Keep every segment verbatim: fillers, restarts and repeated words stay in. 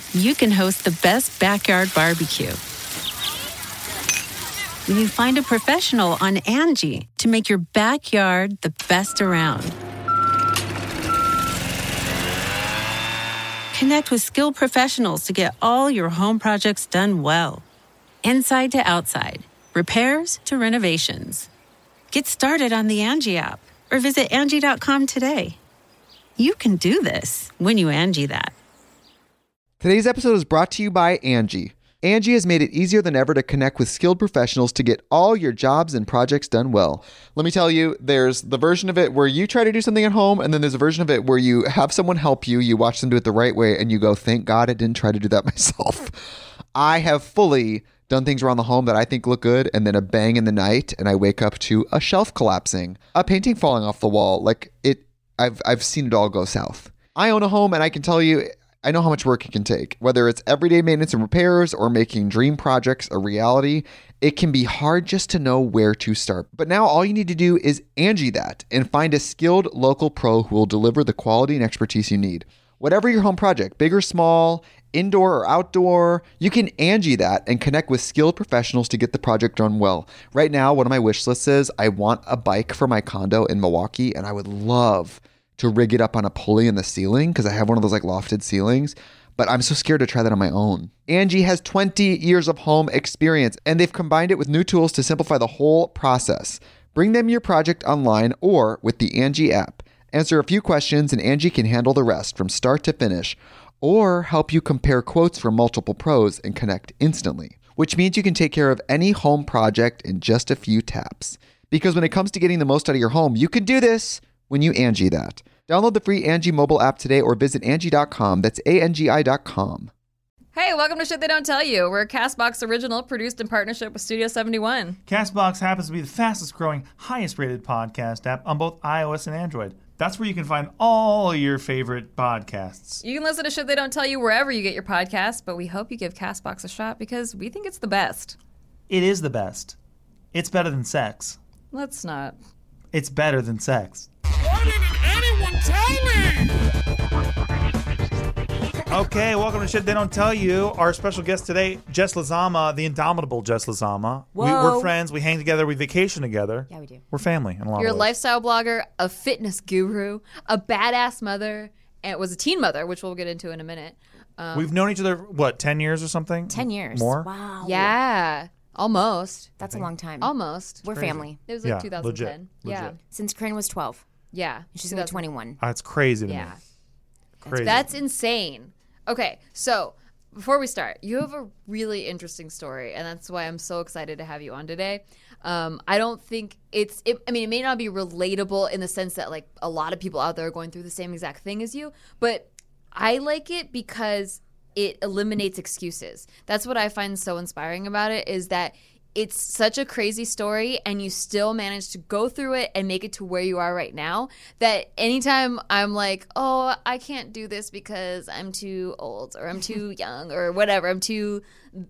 you can host the best backyard barbecue. When you find a professional on Angie to make your backyard the best around. Connect with skilled professionals to get all your home projects done well. Inside to outside, repairs to renovations. Get started on the Angie app or visit Angie dot com today. You can do this when you Angie that. Today's episode is brought to you by Angie. Angie has made it easier than ever to connect with skilled professionals to get all your jobs and projects done well. Let me tell you, there's the version of it where you try to do something at home, and then there's a version of it where you have someone help you, you watch them do it the right way, and you go, thank God I didn't try to do that myself. I have fully done things around the home that I think look good, and then a bang in the night, and I wake up to a shelf collapsing, a painting falling off the wall. Like, it, I've I've seen it all go south. I own a home, and I can tell you, I know how much work it can take. Whether it's everyday maintenance and repairs or making dream projects a reality, it can be hard just to know where to start. But now all you need to do is Angie that and find a skilled local pro who will deliver the quality and expertise you need. Whatever your home project, big or small, indoor or outdoor, you can Angie that and connect with skilled professionals to get the project done well. Right now, one of my wish lists is I want a bike for my condo in Milwaukee, and I would love to rig it up on a pulley in the ceiling because I have one of those like lofted ceilings, but I'm so scared to try that on my own. Angie has twenty years of home experience, and they've combined it with new tools to simplify the whole process. Bring them your project online or with the Angie app. Answer a few questions and Angie can handle the rest from start to finish, or help you compare quotes from multiple pros and connect instantly, which means you can take care of any home project in just a few taps. Because when it comes to getting the most out of your home, you can do this when you Angie that. Download the free Angie mobile app today or visit Angie dot com. That's A N G I dot com. Hey, welcome to Shit They Don't Tell You. We're a CastBox original produced in partnership with Studio seventy-one. CastBox happens to be the fastest growing, highest rated podcast app on both iOS and Android. That's where you can find all your favorite podcasts. You can listen to Shit They Don't Tell You wherever you get your podcasts, but we hope you give CastBox a shot because we think it's the best. It is the best. It's better than sex. Let's not. It's better than sex. Why didn't anyone tell me? Okay, welcome to Shit They Don't Tell You. Our special guest today, Jess Lazama, the indomitable Jess Lazama. We, we're friends. We hang together. We vacation together. Yeah, we do. We're family in a lot You're of a ways. lifestyle blogger, a fitness guru, a badass mother, and was a teen mother, which we'll get into in a minute. Um, We've known each other, what, ten years or something? Ten years. More? Wow. Yeah. Almost. That's a long time. Almost. We're crazy. family. It was like Yeah, two thousand ten. legit, Yeah. legit. Since Corinne was twelve. Yeah. She's only twenty-one. That's crazy to Yeah. me. Crazy. That's insane. Okay, so before we start, you have a really interesting story, and that's why I'm so excited to have you on today. Um, I don't think it's, it, I mean, it may not be relatable in the sense that, like, a lot of people out there are going through the same exact thing as you, but I like it because it eliminates excuses. That's what I find so inspiring about it, is that it's such a crazy story and you still manage to go through it and make it to where you are right now, that anytime I'm like, oh, I can't do this because I'm too old or I'm too young or whatever, I'm too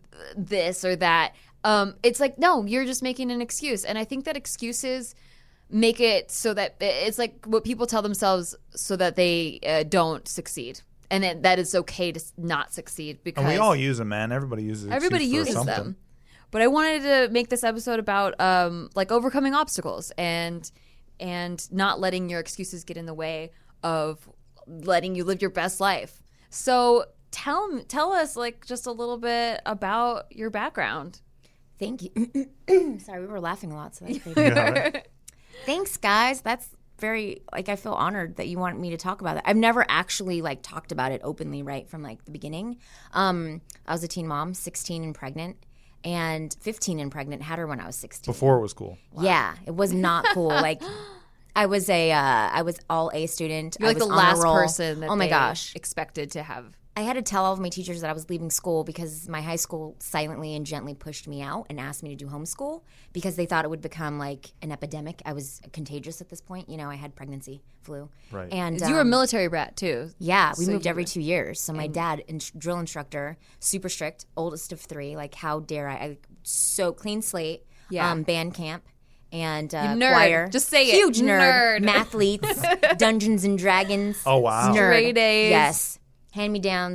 this or that, um, it's like, no, you're just making an excuse. And I think that excuses make it so that it's like what people tell themselves so that they uh, don't succeed. And that, that it's okay to not succeed because And we all use them, man. Everybody uses everybody excuse for uses something. them. But I wanted to make this episode about um, like overcoming obstacles and and not letting your excuses get in the way of letting you live your best life. So tell tell us like just a little bit about your background. Thank you. Sorry, we were laughing a lot. So that's great. Yeah, right? Thanks, guys. That's very, like, I feel honored that you want me to talk about that. I've never actually, like, talked about it openly, right, from, like, the beginning. Um, I was a teen mom, sixteen and pregnant. And fifteen and pregnant, had her when I was sixteen. Before it was cool. Wow. Yeah, it was not cool. Like, I was a, uh, I was all A student. You're I like was the on a last roll. person that oh my they gosh. expected to have. I had to tell all of my teachers that I was leaving school because my high school silently and gently pushed me out and asked me to do homeschool because they thought it would become like an epidemic. I was contagious at this point. You know, I had pregnancy, flu. Right. And You were a um, military brat too. Yeah, we So moved you every were- two years. So my dad, in- drill instructor, super strict, oldest of three. Like, how dare I? I so clean slate. Yeah. Um, band camp and uh, You nerd. choir. Just say it. Huge nerd. Nerd. Mathletes, Dungeons and Dragons. Oh, wow. Nerd. Straight A's. Yes. Hand me downs.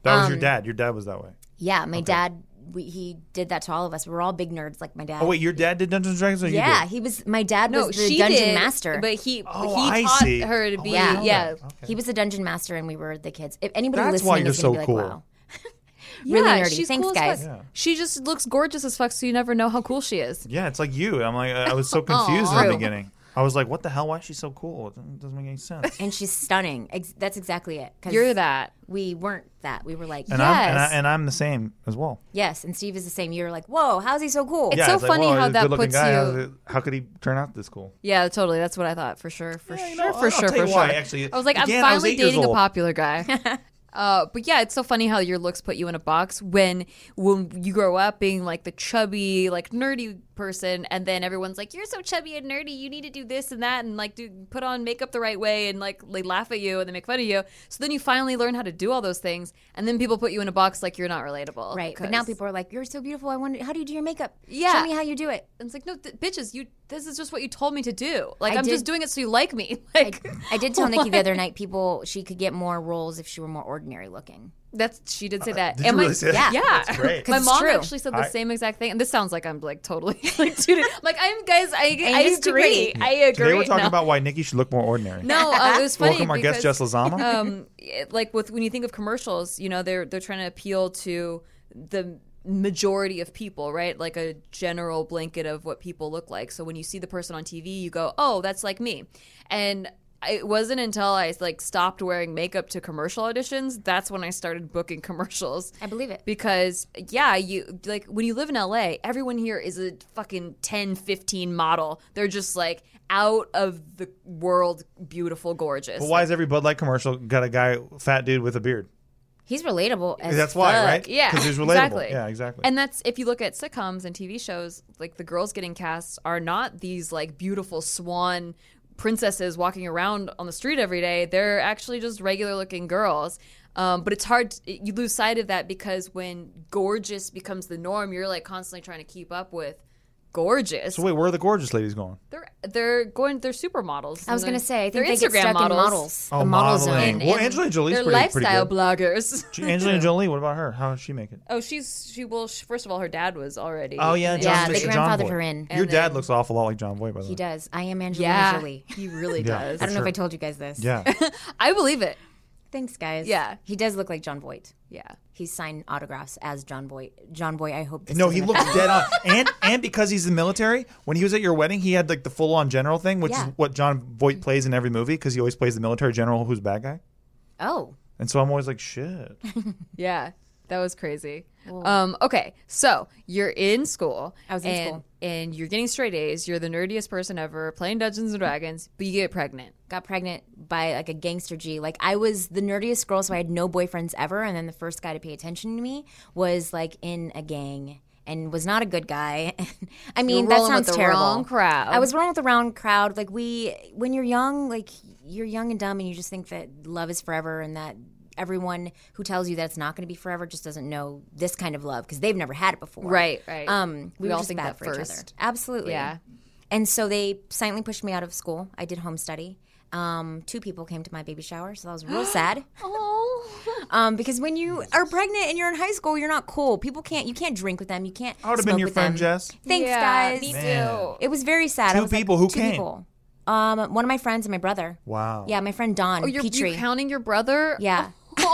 That was your dad. Your dad was that way. Yeah, my dad. We, he did that to all of us. We were all big nerds like my dad. Oh wait, your dad did Dungeons and Dragons, or you yeah, did? he was. My dad No, was the she dungeon did, master. but he Oh, he I taught see. her to be Oh, yeah. yeah. Okay. He was the dungeon master, and we were the kids. If anybody That's listening why you're is gonna so be cool. like, wow. Yeah, really nerdy. she's Thanks, cool as guys. fuck. Yeah. She just looks gorgeous as fuck, so you never know how cool she is. Yeah, it's like you. I'm like, I was so confused in the True. beginning. I was like, what the hell? Why is she so cool? It doesn't make any sense. And she's stunning. Ex- that's exactly it. 'Cause You're that. We weren't that. We were like, And I'm and, I, Yes. and I'm the same as well. yes. And Steve is the same. You're like, whoa, how's he so cool? It's yeah, so it's like, funny whoa, how he's a that good-looking puts guy. you- How's it- How could he turn out this cool? Yeah, totally. That's what I thought for sure, for Yeah, you sure, know, for I'll sure, tell for you sure. why, actually. I was like, Again, I'm I was finally eight years dating a old. popular guy. Uh, but yeah, it's so funny how your looks put you in a box when when you grow up being like the chubby, like nerdy person, and then everyone's like, "You're so chubby and nerdy. You need to do this and that, and like do put on makeup the right way, and like they laugh at you and they make fun of you." So then you finally learn how to do all those things, and then people put you in a box like you're not relatable, Right. But now 'cause- people are like, you're so beautiful. I wonder, how do you do your makeup? Yeah. Show me how you do it. And it's like, no, th- bitches, you. This is just what you told me to do. Like I I'm just did- doing it so you like me. I, Like I did tell Nikki the other night, people, she could get more roles if she were more ordinary looking. that's she did say that. Did And you my- really say that? Yeah, That's great. My 'Cause it's mom true. actually said the I- same exact thing, and this sounds like I'm like totally like, dude, like I'm guys. I I just agree. agree. I agree. Today we're talking no. about why Nikki should look more ordinary. No, uh, it was funny. Welcome our because, guest, Jess Lozama. um, it- like with when you think of commercials, you know, they're they're trying to appeal to the majority of people, right? Like a general blanket of what people look like. So when you see the person on T V, you go, "Oh, that's like me," and it wasn't until I like stopped wearing makeup to commercial auditions that's when I started booking commercials. I believe it. Because yeah, you like when you live in L A, everyone here is a fucking ten, fifteen model. They're just like out of the world, beautiful, gorgeous. But why is every Bud Light commercial got a guy, fat dude with a beard? He's relatable as That's why, fuck. right? Yeah, because he's relatable. exactly. Yeah, exactly. And that's if you look at sitcoms and T V shows, like the girls getting cast are not these like beautiful swan princesses walking around on the street every day. They're actually just regular looking girls. Um, but it's hard. To, you lose sight of that because when gorgeous becomes the norm, you're like constantly trying to keep up with gorgeous. so wait, where are the gorgeous ladies going? They're they're going. They're supermodels. I was And going to say, I they're think they Instagram get stuck models. in models. Oh, the model modeling. zone. Well, And- Angelina Jolie's They're pretty, lifestyle pretty bloggers. good. Angelina Jolie, what about her? How does she make it? Oh, she's she. Well, she, first of all, her dad was already. Oh yeah, John, Yeah, they John grandfathered Voight. her in. Your And dad then- looks an awful lot like John Voight, by the way. He does. I am Angelina Yeah, Jolie. he really Yeah. does. I don't know sure. if I told you guys this. Yeah. I believe it. Thanks, guys. Yeah. He does look like John Voight. Yeah. He's signed autographs as John Voight. John Voight, I hope this No, doesn't he looks affect- dead on. And and because he's in the military, when he was at your wedding, he had like the full on general thing, which Yeah. is what John Voight plays in every movie because he always plays the military general who's a bad guy. Oh. And so I'm always like, shit. Yeah. That was crazy. Um, okay, so you're in school. I was in and, school. And you're getting straight A's. You're the nerdiest person ever playing Dungeons and Dragons, but you get pregnant. Got pregnant by like a gangster G. Like I was the nerdiest girl, so I had no boyfriends ever. And then the first guy to pay attention to me was like in a gang and was not a good guy. I mean, were that rolling with sounds the terrible. wrong crowd. I was rolling with the wrong crowd. Like we, when you're young, like you're young and dumb, and you just think that love is forever, and that everyone who tells you that it's not going to be forever just doesn't know this kind of love because they've never had it before. Right, right. Um, we, We were all just think bad that for each other. first. Absolutely. Yeah. And so they silently pushed me out of school. I did home study. Um, two people came to my baby shower, so that was real sad. Oh. Um, because when you are pregnant and you're in high school, you're not cool. People can't. You can't drink with them. You can't. I would have smoke been your with friend, them. Jess. Thanks, Yeah, guys. me Man. too. It was very sad. Two I was like, people. Who two came? People. Um, one of my friends and my brother. Wow. Yeah, my friend Don Oh, you're, Petrie. you're counting your brother? yeah,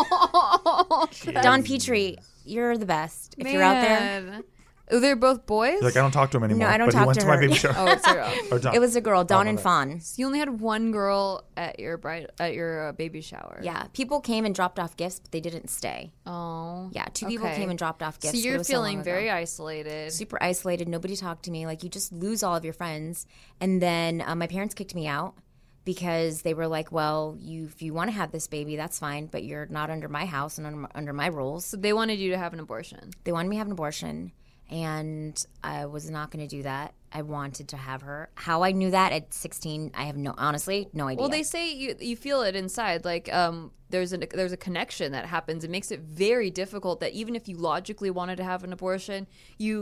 Don Petrie. You're the best. If you're out there, Man. Oh, they're both boys? Like I don't talk to him anymore. I don't but talk he went to to, my her. baby shower. Oh, it's a girl. Or John. it was a girl, Dawn my and bad. Fawn. So you only had one girl at your bride at your uh, baby shower. Yeah, people came and dropped off gifts, but they didn't stay. Oh. Yeah, two people Okay. came and dropped off gifts. So but it you're was so long feeling ago. very isolated. super isolated. Nobody talked to me. Like you just lose all of your friends. And then uh, my parents kicked me out because they were like, "Well, you if you want to have this baby, that's fine, but you're not under my house and under my, under my rules." So they wanted you to have an abortion. They wanted me to have an abortion, and I was not going to do that. I wanted to have her. How I knew that at sixteen, I have no honestly no idea. Well, they say you you feel it inside. Like um, there's a there's a connection that happens. It makes it very difficult that even if you logically wanted to have an abortion, you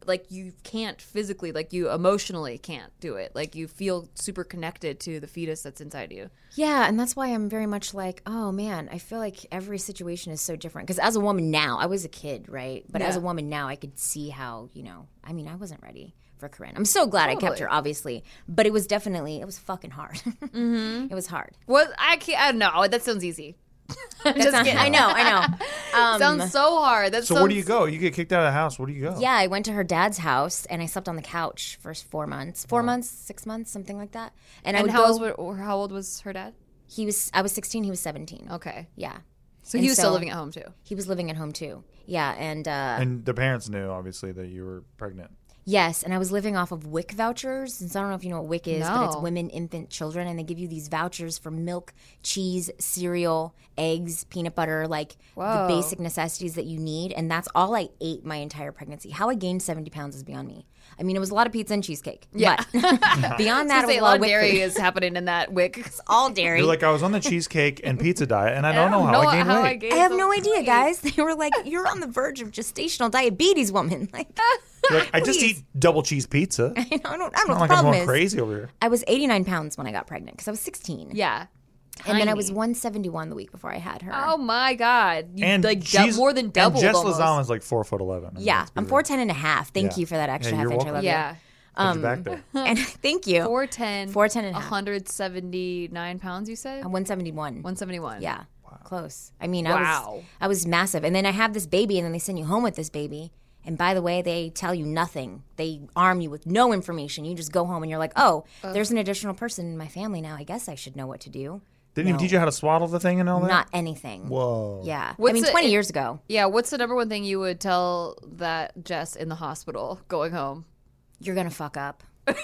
like you can't physically, like you emotionally can't do it. Like you feel super connected to the fetus that's inside you. Yeah, and that's why I'm very much like, oh man, I feel like every situation is so different. Because as a woman now, I was a kid, right? But as Yeah. a woman now, I could see how, you know, I mean, I wasn't ready for Corinne. I'm so glad I kept Totally. her, obviously. But it was definitely, it was fucking hard. Mm-hmm. It was hard. Well, I can't. I don't know. That sounds easy. That's not- I know, I know. Um, Sounds so hard. That So sounds, where do you go? You get kicked out of the house. Where do you go? Yeah, I went to her dad's house and I slept on the couch for four months, four months, six months, something like that. And, I And would how go. old, was- how old was her dad? He was. I was sixteen. He was seventeen. Okay. Yeah. So And he was still so- living at home too. He was living at home too. Yeah, and uh, And the parents knew, obviously, that you were pregnant. yes, and I was living off of WIC vouchers. And so I don't know if you know what WIC is, but it's No. women, infant, children, and they give you these vouchers for milk, cheese, cereal, eggs, peanut butter, like Whoa. the basic necessities that you need. And that's all I ate my entire pregnancy. How I gained seventy pounds is beyond me. I mean, it was a lot of pizza and cheesecake. Yeah. But beyond that, it was Say, a lot of WIC dairy food. is happening in that wick. all dairy. You're like, I was on the cheesecake and pizza diet, and I don't know how I gained weight. gained I have so no much idea, weight. guys. They were like, "You're on the verge of gestational diabetes, woman." Like, You're like, I just Please. eat double cheese pizza. I don't, I don't know Not what the like I'm problem going is. crazy over here. I was eighty-nine pounds when I got pregnant because I was sixteen. Yeah. And then I was Tiny. one seventy-one the week before I had her. Oh my God. You And like du- she's more than doubled And Jess almost. Lozano's like four foot eleven. I mean, yeah, let's be I'm real. four ten and a half. Thank Yeah. you for that extra Yeah, half you're inch. I welcome. love Yeah. Put you back there. you. And thank you. four ten. four ten and a half. one hundred seventy-nine pounds, you said? I'm one seventy-one. one seventy-one. Yeah, close. I mean, I Wow. was I was massive. And then I have this baby, and then they send you home with this baby. And by the way, they tell you nothing. They arm you with no information. You just go home, and you're like, oh, there's an additional person in my family now. I guess I should know what to do. Didn't he No. teach you how to swaddle the thing and all that? Not anything. Whoa. Yeah. I What's mean, the- twenty it- years ago. Yeah, what's the number one thing you would tell that Jess in the hospital going home? You're going to fuck up.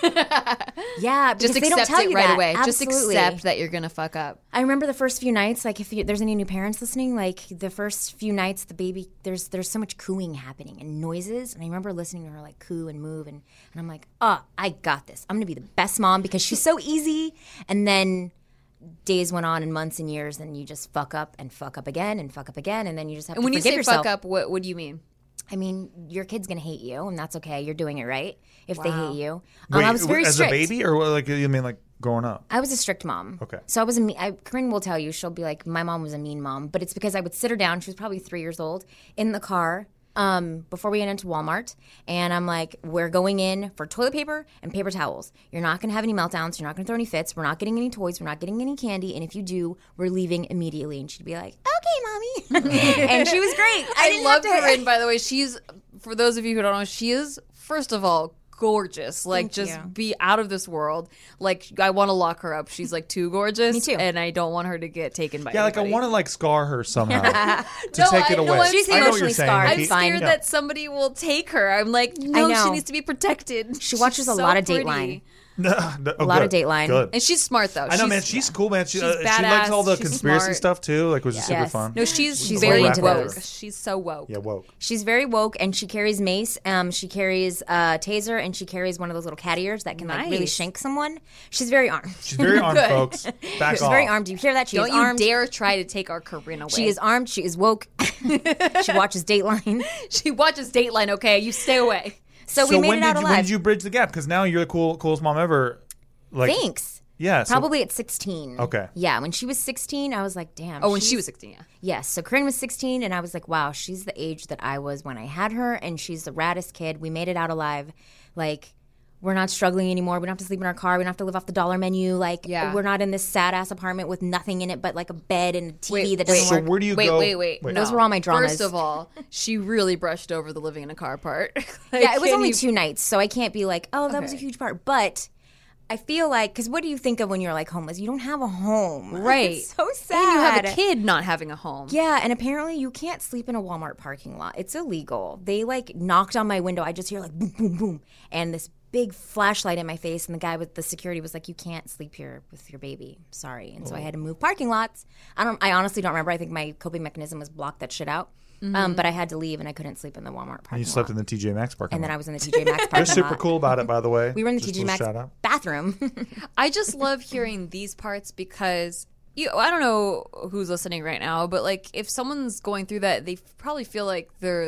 Yeah, because Just they don't accept tell it you right that. away. Absolutely. Just accept that you're going to fuck up. I remember the first few nights, like if you, there's any new parents listening, like the first few nights, the baby, there's there's so much cooing happening and noises. And I remember listening to her like coo and move. And, and I'm like, oh, I got this. I'm going to be the best mom because she's so easy. And then days went on and months and years, and you just fuck up and fuck up again and fuck up again. And then you just have And to when you forgive say yourself. fuck up, what, what do you mean? I mean, your kid's going to hate you, and that's okay. You're doing it right if they Wow. hate you. Um, Wait, I was very as strict. a baby, or what, like you mean like growing up? I was a strict mom. Okay. So I was a me- I, Corinne will tell you, she'll be like, my mom was a mean mom, but it's because I would sit her down. She was probably three years old in the car um, before we went into Walmart. And I'm like, we're going in for toilet paper and paper towels. You're not going to have any meltdowns. You're not going to throw any fits. We're not getting any toys. We're not getting any candy. And if you do, we're leaving immediately. And she'd be like, okay, mommy. And she was great. I, I didn't love have to- Corinne, by the way. She's, for those of you who don't know, she is, first of all, gorgeous. Like, Thank just you. be out of this world. Like, I want to lock her up. She's, like, too gorgeous. Me too. And I don't want her to get taken by Yeah, like I anybody. want to like scar her somehow to No, take I it know, away. I'm She's I know what emotionally you're saying, scarred. I'm Nikki. It's fine. scared Yeah. that somebody will take her. I'm like, no, know. she needs to be protected. She watches She's a so lot of pretty. Dateline. No, no, oh, A lot of good, Dateline. Good. And she's smart, though. I know, she's, man. She's cool, man. She, She's uh, she likes all the badass, she's conspiracy smart. stuff too, like which is super Yes. fun. No, she's, She's very way into woke. those. She's so woke. Yeah, woke. She's very woke, and she carries mace. Um, she carries a taser, and she carries one of those little cat ears that can like really Nice. shank someone. She's very armed. She's very armed, folks. Back She's off. very armed. Do you hear that? She Don't is you armed. dare try to take our Corinne away. She is armed. She is woke. She watches Dateline. She watches Dateline, okay? You stay away. So, So we made when it out did you, alive. when did you bridge the gap? Because now you're the cool, coolest mom ever. Like, Thanks. yeah, so- Probably at sixteen. Okay. Yeah, when she was sixteen, I was like, damn. Oh, when she's- she was sixteen, yeah. Yes. So Corinne was sixteen, and I was like, wow, she's the age that I was when I had her, and she's the raddest kid. We made it out alive. Like, we're not struggling anymore. We don't have to sleep in our car. We don't have to live off the dollar menu. Like, Yeah. we're not in this sad ass apartment with nothing in it but like a bed and a T V Wait, that doesn't wait. So work. where do you Wait, go? wait, wait, Wait. Those were all my dramas. First of all, she really brushed over the living in a car part. Like, Yeah, it was can only you- two nights, so I can't be like, oh, that was a Okay. huge part. But I feel like, because what do you think of when you're like homeless? You don't have a home. Right. It's so sad. And you have a kid not having a home. Yeah, and apparently you can't sleep in a Walmart parking lot. It's illegal. They like knocked on my window. I just hear like boom, boom, boom, and this big flashlight in my face. And the guy with the security was like, "You can't sleep here with your baby. Sorry." And so I had to move parking lots. I don't. I honestly don't remember. I think my coping mechanism was block that shit out. Um, but I had to leave, and I couldn't sleep in the Walmart parking And you slept lot. in the T J Maxx parking and then lot. I was in the T J Maxx parking They're super lot. cool about it, by the way. We were in the Just T J a Maxx shout out. bathroom. I just love hearing these parts because you I don't know who's listening right now, but like if someone's going through that, they probably feel like they're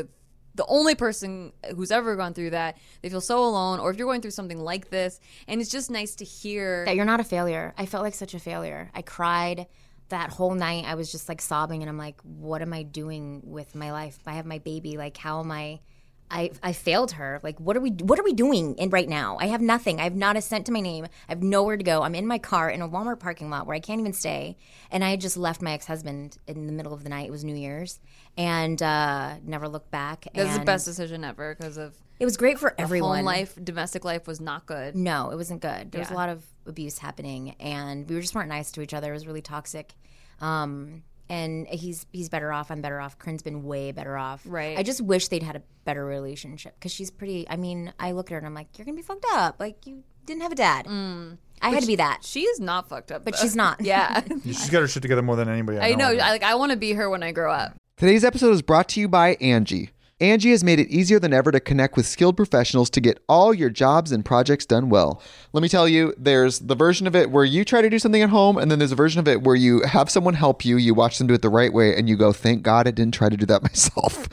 the only person who's ever gone through that. They feel so alone, or if you're going through something like this, and it's just nice to hear that you're not a failure. I felt like such a failure. I cried that whole night. I was just like sobbing, and I'm like, what am I doing with my life? I have my baby. Like, how am I? I I failed her. Like, what are we what are we doing in right now? I have nothing. I have not a cent to my name. I have nowhere to go. I'm in my car in a Walmart parking lot where I can't even stay. And I had just left my ex-husband in the middle of the night. It was New Year's, and uh, never looked back. This is the And best decision ever because of it was great for everyone. home life, domestic life was not good. No, it wasn't good. There was Yeah. a lot of abuse happening, and we were just weren't nice to each other. It was really toxic. Um, and he's he's better off. I'm better off. Corinne's been way better off. Right. I just wish they'd had a better relationship because she's pretty. I mean, I look at her and I'm like, you're gonna be fucked up. Like you didn't have a dad. I had to be that, She is not fucked up, but though. she's not. Yeah, She's got her shit together more than anybody I I know. know. I, like I want to be her when I grow up. Today's episode is brought to you by Angie. Angie has made it easier than ever to connect with skilled professionals to get all your jobs and projects done well. Let me tell you, there's the version of it where you try to do something at home, and then there's a version of it where you have someone help you, you watch them do it the right way, and you go, thank God I didn't try to do that myself.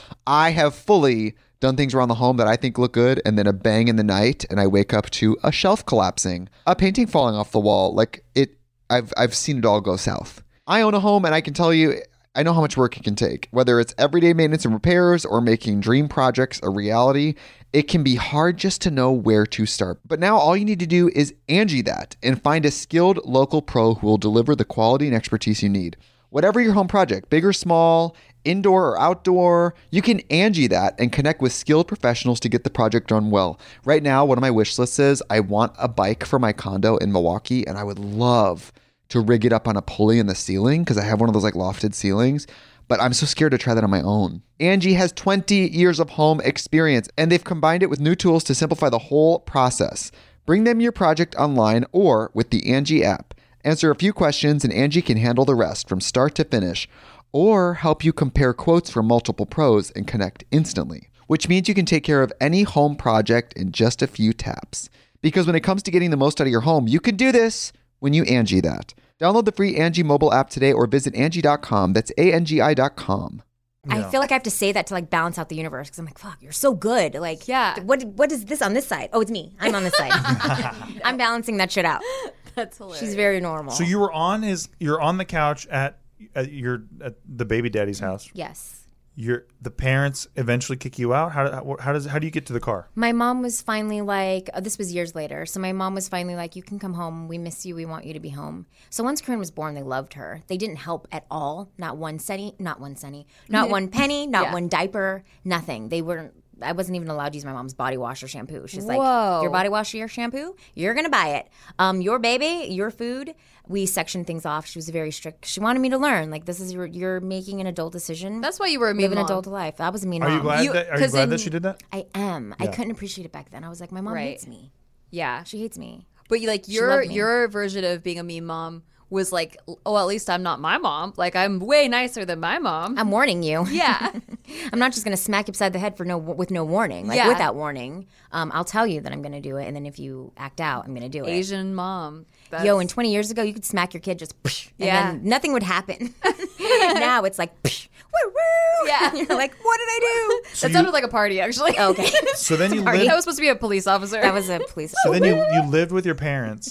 I have fully done things around the home that I think look good, and then a bang in the night, and I wake up to a shelf collapsing, a painting falling off the wall. Like, it, I've I've seen it all go south. I own a home, and I can tell you, I know how much work it can take. Whether it's everyday maintenance and repairs or making dream projects a reality, it can be hard just to know where to start. But now all you need to do is Angie that and find a skilled local pro who will deliver the quality and expertise you need. Whatever your home project, big or small, indoor or outdoor, you can Angie that and connect with skilled professionals to get the project done well. Right now, one of my wish lists is I want a bike for my condo in Milwaukee, and I would love to rig it up on a pulley in the ceiling because I have one of those like lofted ceilings, but I'm so scared to try that on my own. Angie has twenty years of home experience, and they've combined it with new tools to simplify the whole process. Bring them your project online or with the Angie app. Answer a few questions and Angie can handle the rest from start to finish, or help you compare quotes from multiple pros and connect instantly, which means you can take care of any home project in just a few taps. Because when it comes to getting the most out of your home, you can do this when you Angie that. Download the free Angie mobile app today or visit Angie dot com. That's A N G I dot com. I feel like I have to say that to like balance out the universe because I'm like, fuck, you're so good. Like, Yeah. what what is this on this side? Oh, it's me. I'm on this side. I'm balancing that shit out. That's hilarious. She's very normal. So you were on his, you're on the couch at, at your at the baby daddy's house. Yes. Your the parents eventually kick you out. How how, how does how do you get to the car? My mom was finally like, oh, this was years later. So my mom was finally like, you can come home. We miss you. We want you to be home. So once Corinne was born, they loved her. They didn't help at all. Not one penny, not one penny, not one penny, not Yeah. one diaper, nothing. They weren't, I wasn't even allowed to use my mom's body wash or shampoo. She's like, Whoa. your body wash or your shampoo, you're going to buy it. Um, your baby, your food. We sectioned things off. She was very strict. She wanted me to learn. Like, this is your, you're making an adult decision. That's why you were a mean Live an mom. adult life. I was a mean Are mom. you glad You- that are you 'cause glad in- that she did that? I am. I Yeah. couldn't appreciate it back then. I was like, my mom Right. hates me. Yeah, She hates me. but you like loved your me. your version of being a mean mom was like, oh, at least I'm not my mom. Like I'm way nicer than my mom. I'm warning you. yeah, I'm not just going to smack you upside the head for no with no warning. Like Yeah. without warning, um, I'll tell you that I'm going to do it, and then if you act out, I'm going to do it. Asian mom. That's, Yo, and twenty years ago, you could smack your kid just, and Yeah. then nothing would happen. Now it's like, woo woo. Yeah. You're like, what did I do? that sounded like a party actually. Okay, So then you I lived was supposed to be a police officer. that was a police. so then you you lived with your parents.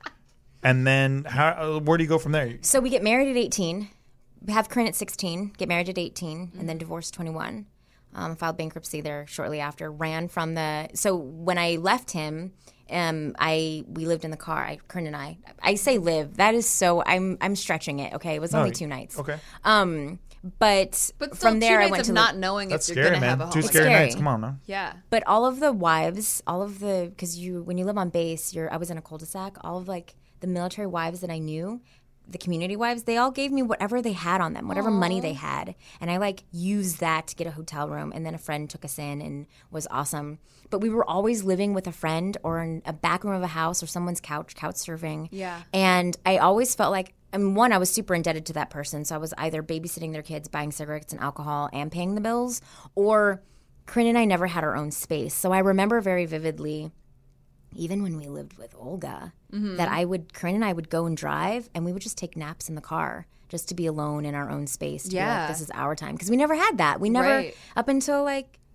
And then how uh, where do you go from there? So we get married at eighteen, have Corinne at sixteen, get married at eighteen, and then divorced twenty-one. Um, filed bankruptcy there shortly after. Ran from the. So when I left him, um, I we lived in the car. I, Corinne and I. I say live. That is so. I'm I'm stretching it. Okay, it was only No, two nights. Okay. Um, but, but still from two there I nights went of to not live- knowing That's if you're scary, gonna have man. a Two home. scary scary. nights. Come on now. Yeah. But all of the wives, all of the because you when you live on base, you're. I was in a cul-de-sac. All of like the military wives that I knew, the community wives, they all gave me whatever they had on them, whatever money they had, and I like used that to get a hotel room. And then a friend took us in and was awesome. But we were always living with a friend or in a back room of a house or someone's couch, couch surfing. Yeah. And I always felt like. I mean, one, I was super indebted to that person. So I was either babysitting their kids, buying cigarettes and alcohol, and paying the bills, or Corinne and I never had our own space. So I remember very vividly, even when we lived with Olga, that I would, Corinne and I would go and drive, and we would just take naps in the car just to be alone in our own space. To be Yeah. like, this is our time. Because we never had that. We never, Right. up until like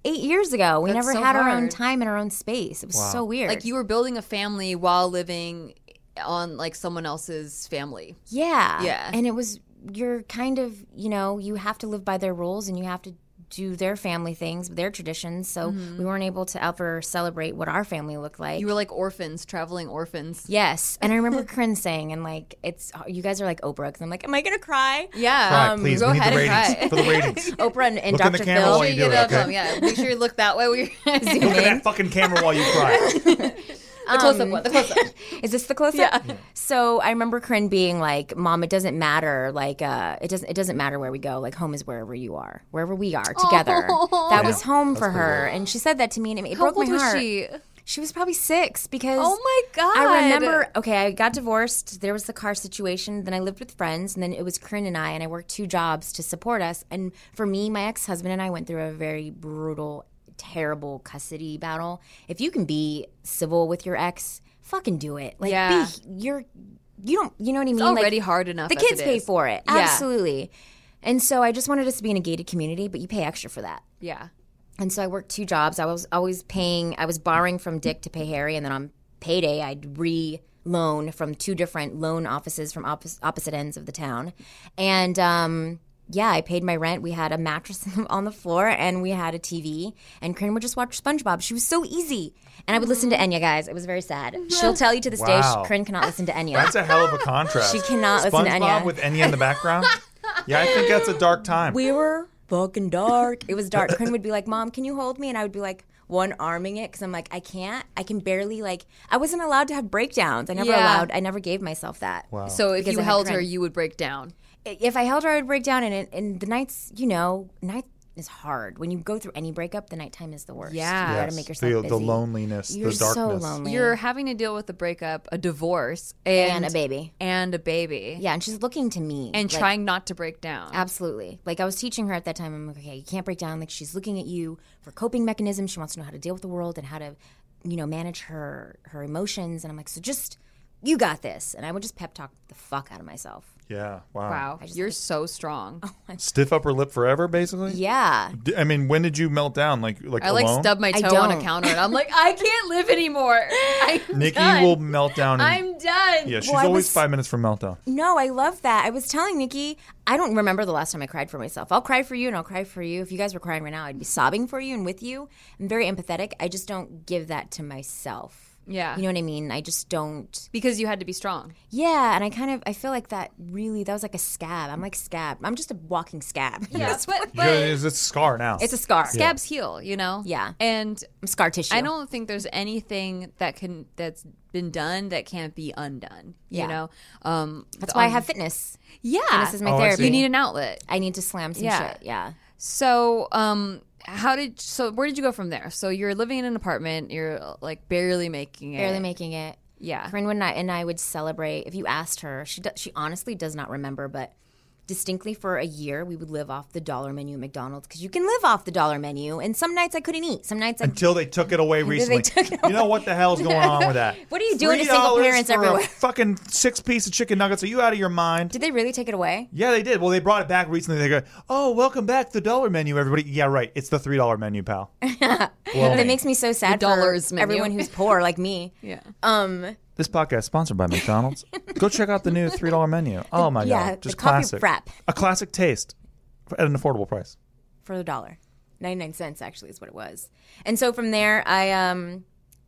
eight years ago. We That's never so had our own hard. time and our own space. It was so weird. Like you were building a family while living on like someone else's family. Yeah. Yeah. And it was, you're kind of, you know, you have to live by their rules and you have to do their family things, their traditions. So we weren't able to ever celebrate what our family looked like. You were like orphans, traveling orphans. Yes. And I remember Corinne saying, and like, it's, you guys are like Oprah. Because I'm like, am I going to cry? Yeah. Cry, Um, please. go we need ahead the and ratings. cry. For the ratings. Oprah and, and Look in the Doctor camera Phil. while you do Get it, up, okay? um, yeah, make sure you look that way. When you're Zoom Look at in. that fucking camera while you cry. the close-up one. The close-up. Is this the close up? Yeah. So I remember Corinne being like, "Mom, it doesn't matter. Like, uh, it doesn't. It doesn't matter where we go. Like, home is wherever you are, wherever we are together." That was home for her, and she said that to me, and it, it How broke old my was heart. she? She was probably six because. Oh my God. I remember. Okay, I got divorced. There was the car situation. Then I lived with friends, and then it was Corinne and I, and I worked two jobs to support us. And for me, my ex-husband and I went through a very brutal, terrible custody battle. If you can be civil with your ex, fucking do it. Like, Yeah. be, you're, you don't, you know what I mean? It's already like, hard enough The as kids it pay is. for it. Yeah. Absolutely. And so I just wanted us to be in a gated community, but you pay extra for that. Yeah. And so I worked two jobs. I was always paying, I was borrowing from Dick to pay Harry, and then on payday, I'd re-loan from two different loan offices from oppos- opposite ends of the town. And, um, yeah, I paid my rent. We had a mattress on the floor, and we had a T V. And Corinne would just watch SpongeBob. She was so easy. And I would listen to Enya, guys. It was very sad. She'll tell you to this day, Wow. she, Corinne cannot listen to Enya. That's a hell of a contrast. She cannot listen to SpongeBob Enya. with Enya in the background? Yeah, I think that's a dark time. We were fucking dark. It was dark. Corinne would be like, "Mom, can you hold me?" And I would be like, one arming it because I'm like, I can't. I can barely like. I wasn't allowed to have breakdowns. I never Yeah. allowed. I never gave myself that. Wow. So if Because you I had held her, Corinne. you would break down. If I held her, I would break down. And it, and the nights, you know, night is hard. When you go through any breakup, the nighttime is the worst. Yeah. You got Yes. to make yourself the, busy. the loneliness, You're the darkness. so lonely. You're having to deal with a breakup, a divorce, and, and a baby. and a baby, Yeah, and she's looking to me and like, trying not to break down. Absolutely. Like I was teaching her at that time. I'm like, okay, you can't break down. Like she's looking at you for coping mechanisms. She wants to know how to deal with the world and how to, you know, manage her her emotions. And I'm like, so just you got this. And I would just pep talk the fuck out of myself. Yeah, wow. Wow, you're so strong. Stiff upper lip forever, basically? Yeah. D- I mean, when did you melt down? Like, like I like alone? stub my I toe on a don't. counter, and I'm like, I can't live anymore. I'm Nikki done. will melt down. And, I'm done. yeah, she's Well, I always was- five minutes from meltdown. No, I love that. I was telling Nikki, I don't remember the last time I cried for myself. I'll cry for you and I'll cry for you. If you guys were crying right now, I'd be sobbing for you and with you. I'm very empathetic. I just don't give that to myself. Yeah. You know what I mean? I just don't. Because you had to be strong. Yeah, and I kind of I feel like that really that was like a scab. I'm like scab. I'm just a walking scab. Yeah, but, You're, but it's a scar now. It's a scar. scabs heal, you know? Yeah. And I'm scar tissue. I don't think there's anything that can that's been done that can't be undone. You Yeah. know? Um That's why I um, have fitness. Yeah. Fitness is my Oh, I therapy. see. You need an outlet. I need to slam some Yeah. shit. Yeah. So, um how did so where did you go from there? So you're living in an apartment, you're like barely making it. Barely making it. Yeah. Corinne would not, and I would celebrate. If you asked her, she do, she honestly does not remember, but distinctly for a year we would live off the dollar menu at McDonald's because you can live off the dollar menu. And some nights I couldn't eat. Some nights I. Until they took it away recently. took it You know what the hell's going on with that? What are you doing to three single dollars parents for everywhere? A fucking six piece of chicken nuggets. Are you out of your mind? Did they really take it away? Yeah, they did. Well, they brought it back recently. They go, "Oh, welcome back to the dollar menu, everybody." Yeah, right. It's the three dollar menu, pal. Well, That makes me so sad The dollars for menu. everyone who's poor like me. Yeah. Um. this podcast is sponsored by McDonald's. Go check out the new three dollar menu. Oh my Yeah, god, just the coffee classic. frap. A classic taste at an affordable price. For a dollar. ninety-nine cents actually is what it was. And so from there I um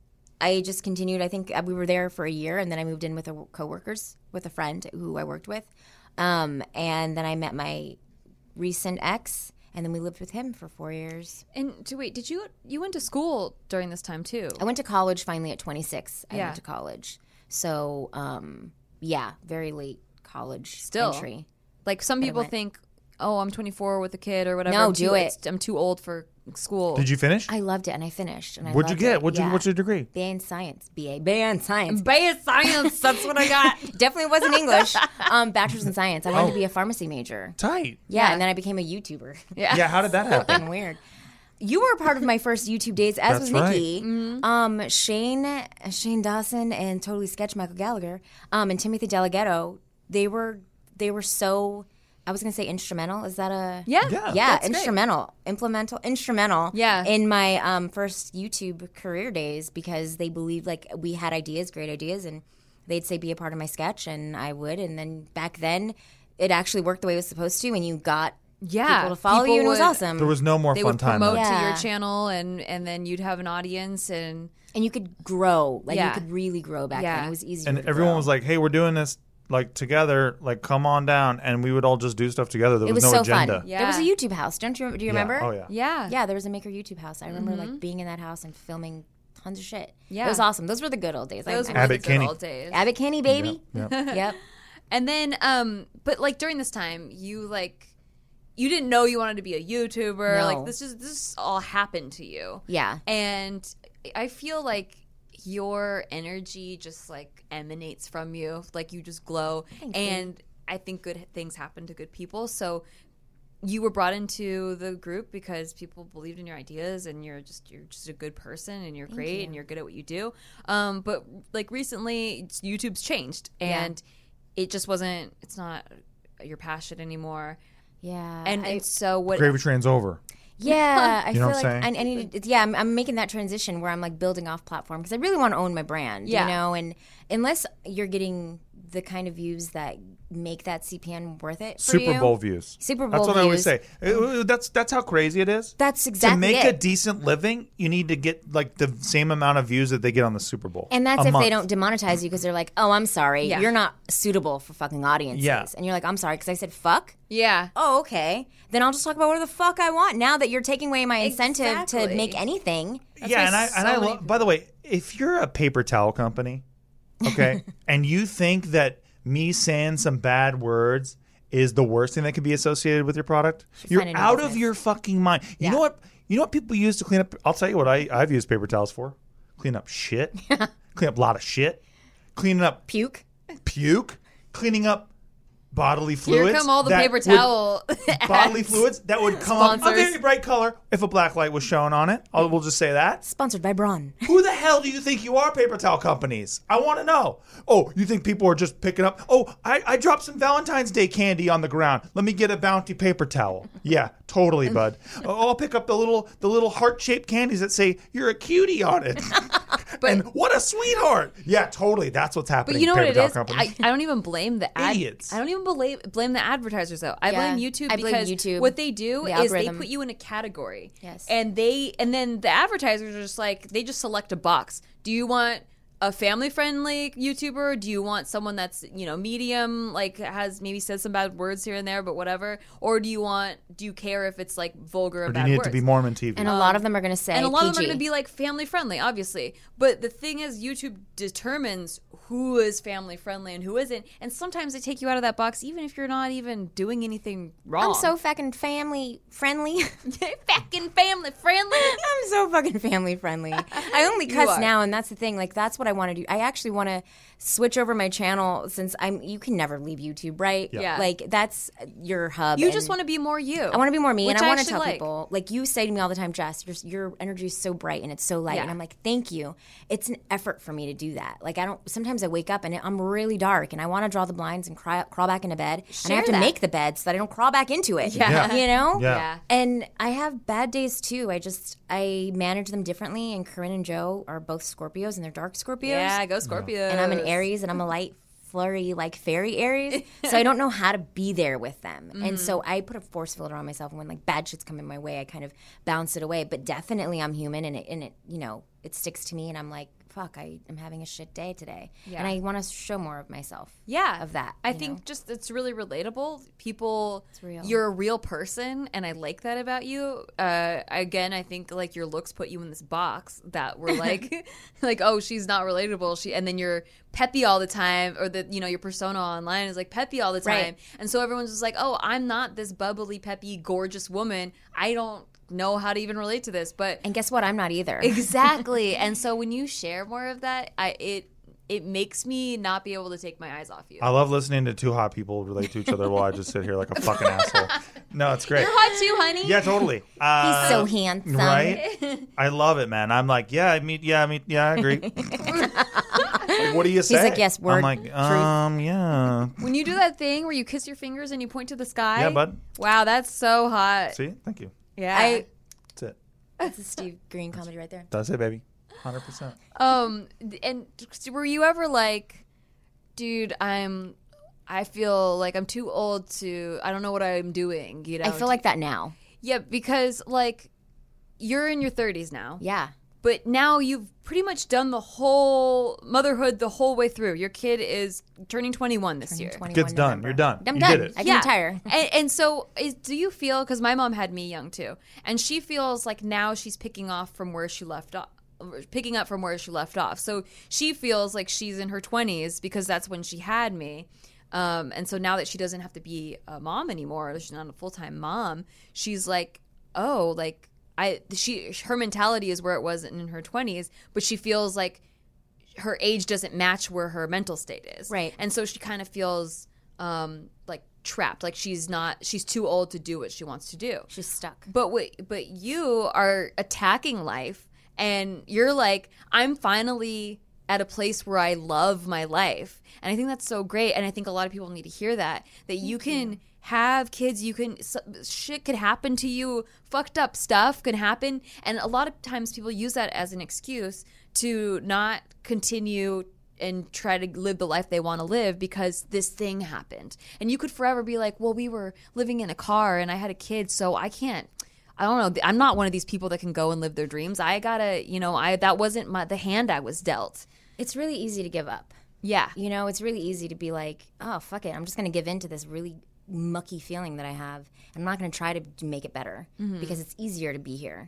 I just continued. I think we were there for a year and then I moved in with a coworkers with a friend who I worked with. Um and then I met my recent ex and then we lived with him for four years. And to wait, did you you went to school during this time too? I went to college finally at twenty-six. I Yeah. went to college. So um yeah, very late college Still. entry. Like some people went- think, "Oh, I'm twenty-four with a kid or whatever. No, I'm do too, it. it's- I'm too old for school." Did you finish? I loved it and I finished and I What'd you loved get? it. What'd you, Yeah. What's your degree? B A in science. B A. B A in science. Base science. That's what I got. Definitely wasn't English. Um, bachelor's in science. I wanted to be a pharmacy major. Tight. Yeah, Yeah. and then I became a YouTuber. Yeah. Yeah. How did that happen? Fucking weird. You were a part of my first YouTube days, as That's was right. Nikki. Um, Shane, Shane Dawson, and Totally Sketch Michael Gallagher, um, and Timothy Delgado. They were they were so I was gonna say instrumental. Is that a Yeah. Yeah. yeah That's great. instrumental, implemental, instrumental. Yeah. In my um, first YouTube career days, because they believed like we had ideas, great ideas, and they'd say be a part of my sketch, and I would. And then back then, it actually worked the way it was supposed to, and you got Yeah. people to follow People you, and it was would- awesome. There was no more They fun would time. promote than- to Yeah. your channel, and and then you'd have an audience, and and you could grow, like Yeah. you could really grow back Yeah. then. It was easier. And to everyone grow. was like, "Hey, we're doing this like together. Like, come on down." And we would all just do stuff together. There it was, was no so agenda. fun. Yeah. There was a YouTube house. Don't you? Do you Yeah. remember? Oh yeah. yeah, Yeah, there was a Maker YouTube house. I remember like being in that house and filming tons of shit. Yeah. It was awesome. Those were the good old days. Those I, were I, Abbott the good Kinney. old days. Abbott Kinney, baby. Yep. Yep. And then, um, but like during this time, you like, you didn't know you wanted to be a YouTuber. No. Like this is this all happened to you. Yeah. And I feel like your energy just like emanates from you. Like you just glow. Thank you. and I think good things happen to good people. So you were brought into the group because people believed in your ideas, and you're just you're just a good person, and you're great, you. and you're good at what you do. Um, but like recently, it's- YouTube's changed, and it just wasn't. It's not your passion anymore. Yeah. And I- and so what? Gravy Train's over. yeah, I You know feel what like I'm I, saying? I need. To, yeah, I'm, I'm making that transition where I'm like building off platform because I really want to own my brand. Yeah. You know, and unless you're getting the kind of views that make that C P N worth it for Super you- Bowl views. Super That's Bowl what I always views. say. Uh, That's that's how crazy it is. That's exactly to make it. a decent living. You need to get like the same amount of views that they get on the Super Bowl. And that's A if month. they don't demonetize you because they're like, oh, I'm sorry, Yeah. you're not suitable for fucking audiences. Yeah. And you're like, I'm sorry because I said fuck. Yeah. Oh, okay. Then I'll just talk about whatever the fuck I want. Now that you're taking away my incentive Exactly. to make anything. yeah, why and I so and I many- love. By the way, if you're a paper towel company, okay, and you think that me saying some bad words is the worst thing that could be associated with your product, you're find a new out of business. your fucking mind. You Yeah. know what? You know what people use to clean up? I'll tell you what I I've used paper towels for: clean up shit, clean up a lot of shit, cleaning up Puke. puke, cleaning up bodily Here fluids. come all the that paper would- towel. bodily ads. fluids that would come up a Sponsors. very bright color if a black light was shown on it. I'll, we'll just say that. Sponsored by Braun. Who the hell do you think you are, paper towel companies? I want to know. Oh, you think people are just picking up? Oh, I, I dropped some Valentine's Day candy on the ground. Let me get a Bounty paper towel. Yeah, totally, bud. Oh, I'll pick up the little the little heart shaped candies that say you're a cutie on it. and what a sweetheart. Yeah, totally. That's what's happening. But you know what paper it towel is? companies. I, I don't even blame the ad, Idiots. I don't even blame blame the advertisers though. I Yeah, blame YouTube I blame because YouTube, what they do the is they algorithm. put you in a category. Yes. And they and then the advertisers are just like they just select a box. Do you want a family friendly YouTuber? Do you want someone that's, you know, medium, like has maybe said some bad words here and there, but whatever? Or do you want do you care if it's like vulgar Or and do you bad need words? it to be Mormon T V? And a lot of them are going to say And a lot P G. of them are going to be like family friendly, obviously. But the thing is, YouTube determines who is family friendly and who isn't. And sometimes they take you out of that box, even if you're not even doing anything wrong. I'm so fucking family friendly. fucking family friendly. I'm so fucking family friendly. I only cuss are. now, and that's the thing. Like, that's what I want to do. I actually want to switch over my channel since I'm. You can never leave YouTube, right? Yeah. Like, that's your hub. You and just want to be more you. I want to be more me, which and I, want to actually tell like. people. Like you say to me all the time, Jess, your your energy is so bright and it's so light, Yeah. and I'm like, thank you. It's an effort for me to do that. Like, I don't. Sometimes I wake up and I'm really dark, and I want to draw the blinds and cry, crawl back into bed, and I Share have to that. make the bed so that I don't crawl back into it. Yeah. Yeah. You know. Yeah. Yeah. And I have bad days too. I just I manage them differently. And Corinne and Joe are both Scorpios, and they're dark Scorpios. Yeah, go Scorpio. And I'm an Aries, and I'm a light, flurry, like fairy Aries. So I don't know how to be there with them. And so I put a force filter on myself. And when like bad shit's coming my way, I kind of bounce it away. But definitely, I'm human, and it and it you know it sticks to me. And I'm like, fuck, I am having a shit day today, Yeah. and I want to show more of myself. Yeah, of that. I you think know? just it's really relatable. People, real. you're a real person, and I like that about you. Uh, again, I think like your looks put you in this box that we're like, like oh, she's not relatable. She and then you're peppy all the time, or the you know your persona online is like peppy all the time, Right. and so everyone's just like, oh, I'm not this bubbly, peppy, gorgeous woman. I don't know how to even relate to this, but And guess what? I'm not either. exactly. And so when you share more of that, I it it makes me not be able to take my eyes off you. I love listening to two hot people relate to each other while I just sit here like a fucking asshole. No, it's great. You're hot too, honey. Yeah, totally. Uh, He's so handsome. Right? I love it, man. I'm like, yeah, I mean, yeah, I mean, yeah, I agree. Like, what do you say? like, yes, word, I'm like, truth. um, yeah. When you do that thing where you kiss your fingers and you point to the sky. Yeah, bud. Wow, that's so hot. See? Thank you. Yeah. I, That's it. that's a Steve Green comedy right there. That's it, baby. one hundred percent. Um, and were you ever like, dude, I'm, I feel like I'm too old to, I don't know what I'm doing, you know? I feel like that now. Yeah, because like, you're in your thirties now. Yeah. But now you've pretty much done the whole motherhood the whole way through. Your kid is turning twenty-one this year. twenty-one Kid's done. November. You're done. I'm you done. did it. I can retire. and, and so, is, do you feel? Because my mom had me young too, and she feels like now she's picking off from where she left off, picking up from where she left off. So she feels like she's in her twenties because that's when she had me. Um, and so now that she doesn't have to be a mom anymore, she's not a full time mom. She's like, oh, like. I she her mentality is where it was in her twenties, but she feels like her age doesn't match where her mental state is. Right. And so she kind of feels um, like trapped, like she's not she's too old to do what she wants to do. She's stuck. But wait, but you are attacking life, and you're like, I'm finally at a place where I love my life, and I think that's so great. And I think a lot of people need to hear that that you can. Have kids, you can shit could happen to you, fucked up stuff can happen, and a lot of times people use that as an excuse to not continue and try to live the life they want to live because this thing happened. And you could forever be like, well, we were living in a car and I had a kid, so I can't I don't know, I'm not one of these people that can go and live their dreams. I gotta, you know, I that wasn't my the hand I was dealt. It's really easy to give up. Yeah. You know, it's really easy to be like, oh, fuck it. I'm just going to give in to this really mucky feeling that I have. I'm not going to try to make it better Mm-hmm. because it's easier to be here.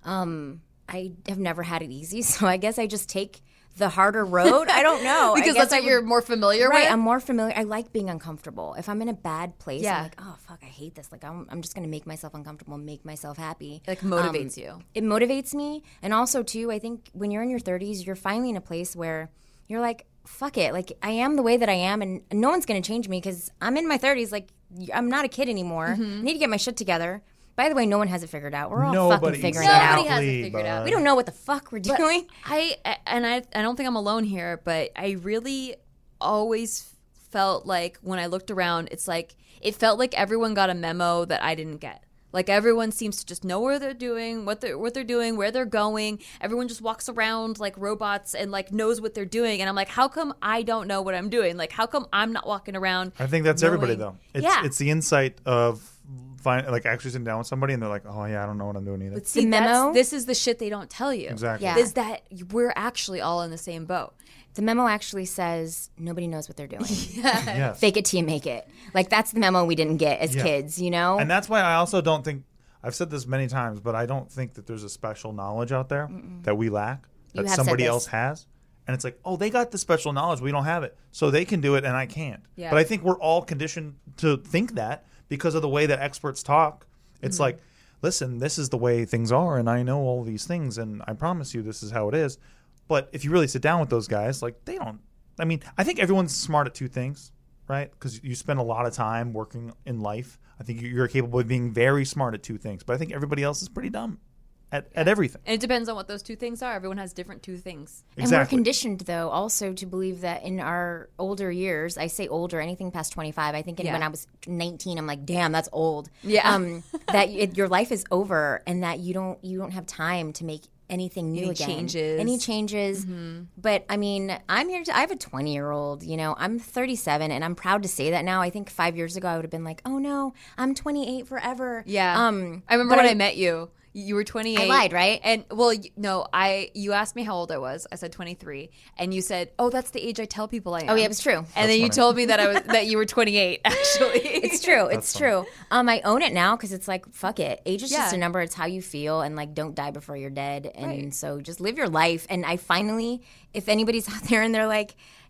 Um, I have never had it easy, so I guess I just take the harder road. I don't know. Because I guess that's what I you're would- more familiar right, with. I'm more familiar. I like being uncomfortable. If I'm in a bad place, Yeah. I'm like, oh, fuck, I hate this. Like, I'm, I'm just going to make myself uncomfortable, make myself happy. Like motivates you. It motivates me. And also, too, I think when you're in your thirties, you're finally in a place where you're like, fuck it. Like, I am the way that I am, and no one's going to change me because I'm in my thirties. Like, I'm not a kid anymore. Mm-hmm. I need to get my shit together. By the way, no one has it figured out. We're all Nobody fucking figuring Nobody it out. has it figured out. We don't know what the fuck we're doing. I and I I don't think I'm alone here, but I really always felt like when I looked around, it's like it felt like everyone got a memo that I didn't get. Like everyone seems to just know where they're doing, what they're what they're doing, where they're going. Everyone just walks around like robots and like knows what they're doing. And I'm like, how come I don't know what I'm doing? Like, how come I'm not walking around? I think that's knowing- everybody though. It's Yeah. it's the insight of find, like actually sitting down with somebody and they're like, oh yeah, I don't know what I'm doing either. But see, The memo- that's- this is the shit they don't tell you. Exactly. Yeah. Is that we're actually all in the same boat. The memo actually says nobody knows what they're doing. Yes. Fake it till you make it. Like, that's the memo we didn't get as Yeah. kids, you know? And that's why I also don't think I've said this many times, but I don't think that there's a special knowledge out there that we lack that have said somebody this. else has. And it's like, oh, they got the special knowledge, we don't have it, so they can do it and I can't. Yeah. But I think we're all conditioned to think that because of the way that experts talk. It's like, listen, this is the way things are, and I know all these things, and I promise you this is how it is. But if you really sit down with those guys, like they don't. I mean, I think everyone's smart at two things, right? Because you spend a lot of time working in life. I think you're capable of being very smart at two things, but I think everybody else is pretty dumb at, at everything. And it depends on what those two things are. Everyone has different two things. And we're Exactly. conditioned, though, also to believe that in our older years, I say older, anything past twenty-five, I think in Yeah. when I was nineteen, I'm like, damn, that's old. Yeah. Um, that it, your life is over and that you don't you don't have time to make anything new Any again. changes. Any changes. But, I mean, I'm here to, I have a twenty-year-old, you know, I'm thirty-seven, and I'm proud to say that now. I think five years ago, I would have been like, oh, no, I'm twenty-eight forever. Yeah. Um, I remember but when I, met you. You were twenty-eight. I lied, right? And well, y- no, I. You asked me how old I was. I said twenty-three, and you said, "Oh, that's the age I tell people I am." Oh, yeah, it was true. And then you funny. told me that I was that you were twenty-eight. Actually, It's true. It's true. Um, I own it now because it's like, fuck it. Age is just Yeah. a number. It's how you feel, and like, don't die before you're dead. And Right. so just live your life. And I finally, if anybody's out there and they're like,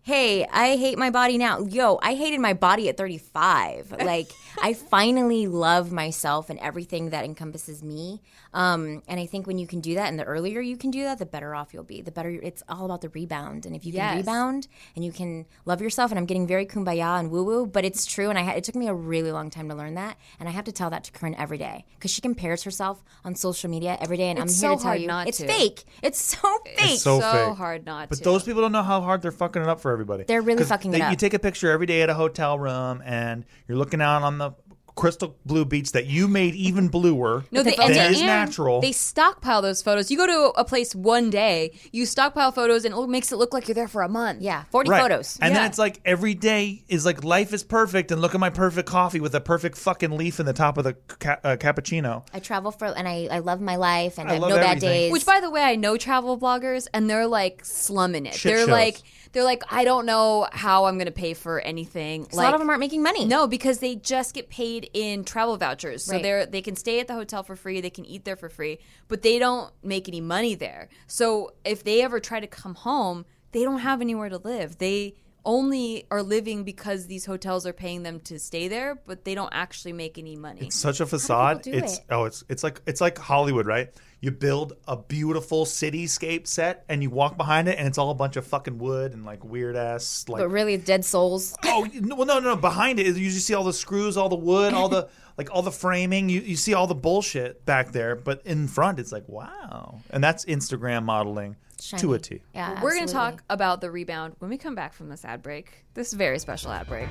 hey, I hate my body now. Yo, I hated my body at thirty-five. Like, I finally love myself and everything that encompasses me. Um, and I think when you can do that, and the earlier you can do that, the better off you'll be. The better, it's all about the rebound. And if you can Yes. rebound and you can love yourself, and I'm getting very kumbaya and woo-woo, but it's true. And I ha- it took me a really long time to learn that. And I have to tell that to Corinne every day because she compares herself on social media every day. And It's I'm so here to tell hard you, not it's to. fake. It's so fake. so so fake. hard not But to. those people don't know how hard they're fucking it up for everybody. They're really 'Cause fucking it they- up. You take a picture every day at a hotel room, and you're looking out on the crystal blue beach that you made even bluer. No, they, than and, is and natural. They stockpile those photos. You go to a place one day, you stockpile photos, and it makes it look like you're there for a month. Yeah, forty Right. photos. And then Yeah. it's like every day is like life is perfect, and look at my perfect coffee with a perfect fucking leaf in the top of the ca- uh, cappuccino. I travel for, and I, I love my life, and I I, have love no bad everything. days. Which, by the way, I know travel bloggers, and they're like slumming it. Shit they're shows. like, they're like, I don't know how I'm going to pay for anything. a like, lot of them aren't making money. No, because they just get paid in travel vouchers. So Right. they're they can stay at the hotel for free, they can eat there for free, but they don't make any money there. So if they ever try to come home, they don't have anywhere to live. They only are living because these hotels are paying them to stay there, but they don't actually make any money. It's such a facade. people do It's it? oh, it's it's like it's like Hollywood, right? You build a beautiful cityscape set, and you walk behind it, and it's all a bunch of fucking wood and like weird ass like. But really, it's dead souls. Oh no, well, no, no, no! Behind it, you just see all the screws, all the wood, all the like, all the framing. You you see all the bullshit back there, but in front, it's like wow, and that's Instagram modeling to Shiny. a T. Yeah, We're going to absolutely. talk about the rebound when we come back from this ad break. This very special ad break.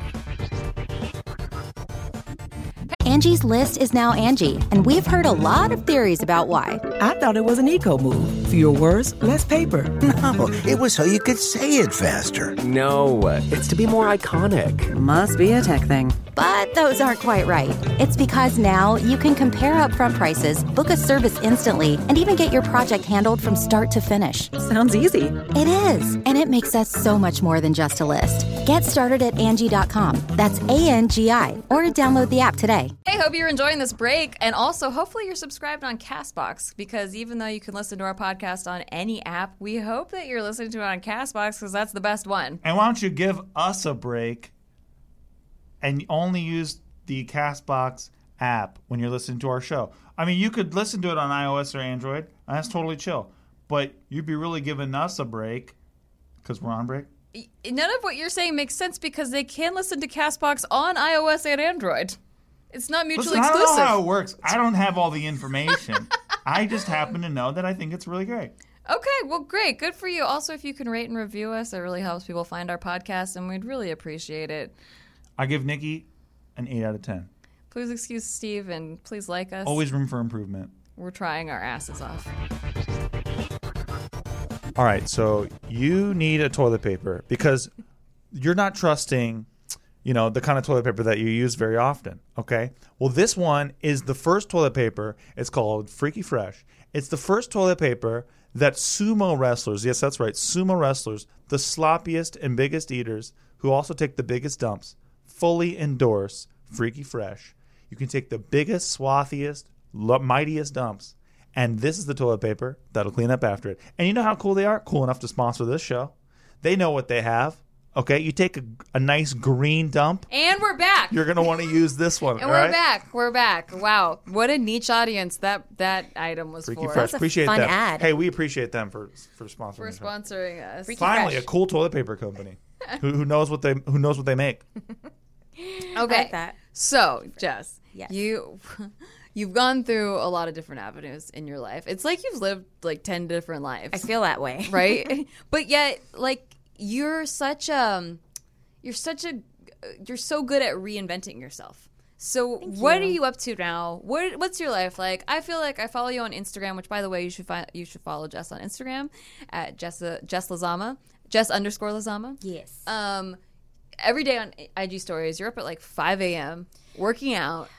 Angie's List is now Angie, and we've heard a lot of theories about why. I thought it was an eco move. Fewer words, less paper. No, it was so you could say it faster. No, it's to be more iconic. Must be a tech thing. But those aren't quite right. It's because now you can compare upfront prices, book a service instantly, and even get your project handled from start to finish. Sounds easy. It is, and it makes us so much more than just a list. Get started at Angie dot com. That's A N G I, or download the app today. Hey, hope you're enjoying this break. And also, hopefully, you're subscribed on CastBox because even though you can listen to our podcast on any app, we hope that you're listening to it on CastBox because that's the best one. And why don't you give us a break and only use the CastBox app when you're listening to our show? I mean, you could listen to it on iOS or Android, and that's totally chill. But you'd be really giving us a break because we're on break. None of what you're saying makes sense because they can listen to CastBox on iOS and Android. It's not mutually Listen, I exclusive. don't know how it works. I don't have all the information. I just happen to know that I think it's really great. Okay, well, great. Good for you. Also, if you can rate and review us, it really helps people find our podcast, and we'd really appreciate it. I give Nikki an eight out of ten. Please excuse Steve, and please like us. Always room for improvement. We're trying our asses off. All right, so you need a toilet paper because you're not trusting, you know, the kind of toilet paper that you use very often, okay? Well, this one is the first toilet paper. It's called Freaky Fresh. It's the first toilet paper that sumo wrestlers, yes, that's right, sumo wrestlers, the sloppiest and biggest eaters who also take the biggest dumps, fully endorse Freaky Fresh. You can take the biggest, swathiest, lo- mightiest dumps, and this is the toilet paper that'll clean up after it. And you know how cool they are? Cool enough to sponsor this show. They know what they have. Okay, you take a, a nice green dump, And we're back. you're going to want to use this one. and all we're right? back. We're back. Wow, what a niche audience that that item was Freaky for. Fresh. a Appreciate fun them. ad. Hey, we appreciate them for for sponsoring. For the show. sponsoring us. Finally, Fresh. a cool toilet paper company who, who knows what they who knows what they make. Okay. I like that. So, Jess, Yes. you you've gone through a lot of different avenues in your life. It's like you've lived like ten different lives. I feel that way. right? But yet, like you're such um, you're such a you're so good at reinventing yourself. So what you. are you up to now? What what's your life like? I feel like I follow you on Instagram, which by the way, you should find you should follow Jess on Instagram at Jess Jess Lazama, Jess underscore Lazama. Yes. Um, every day on I G stories, you're up at like five a.m. working out.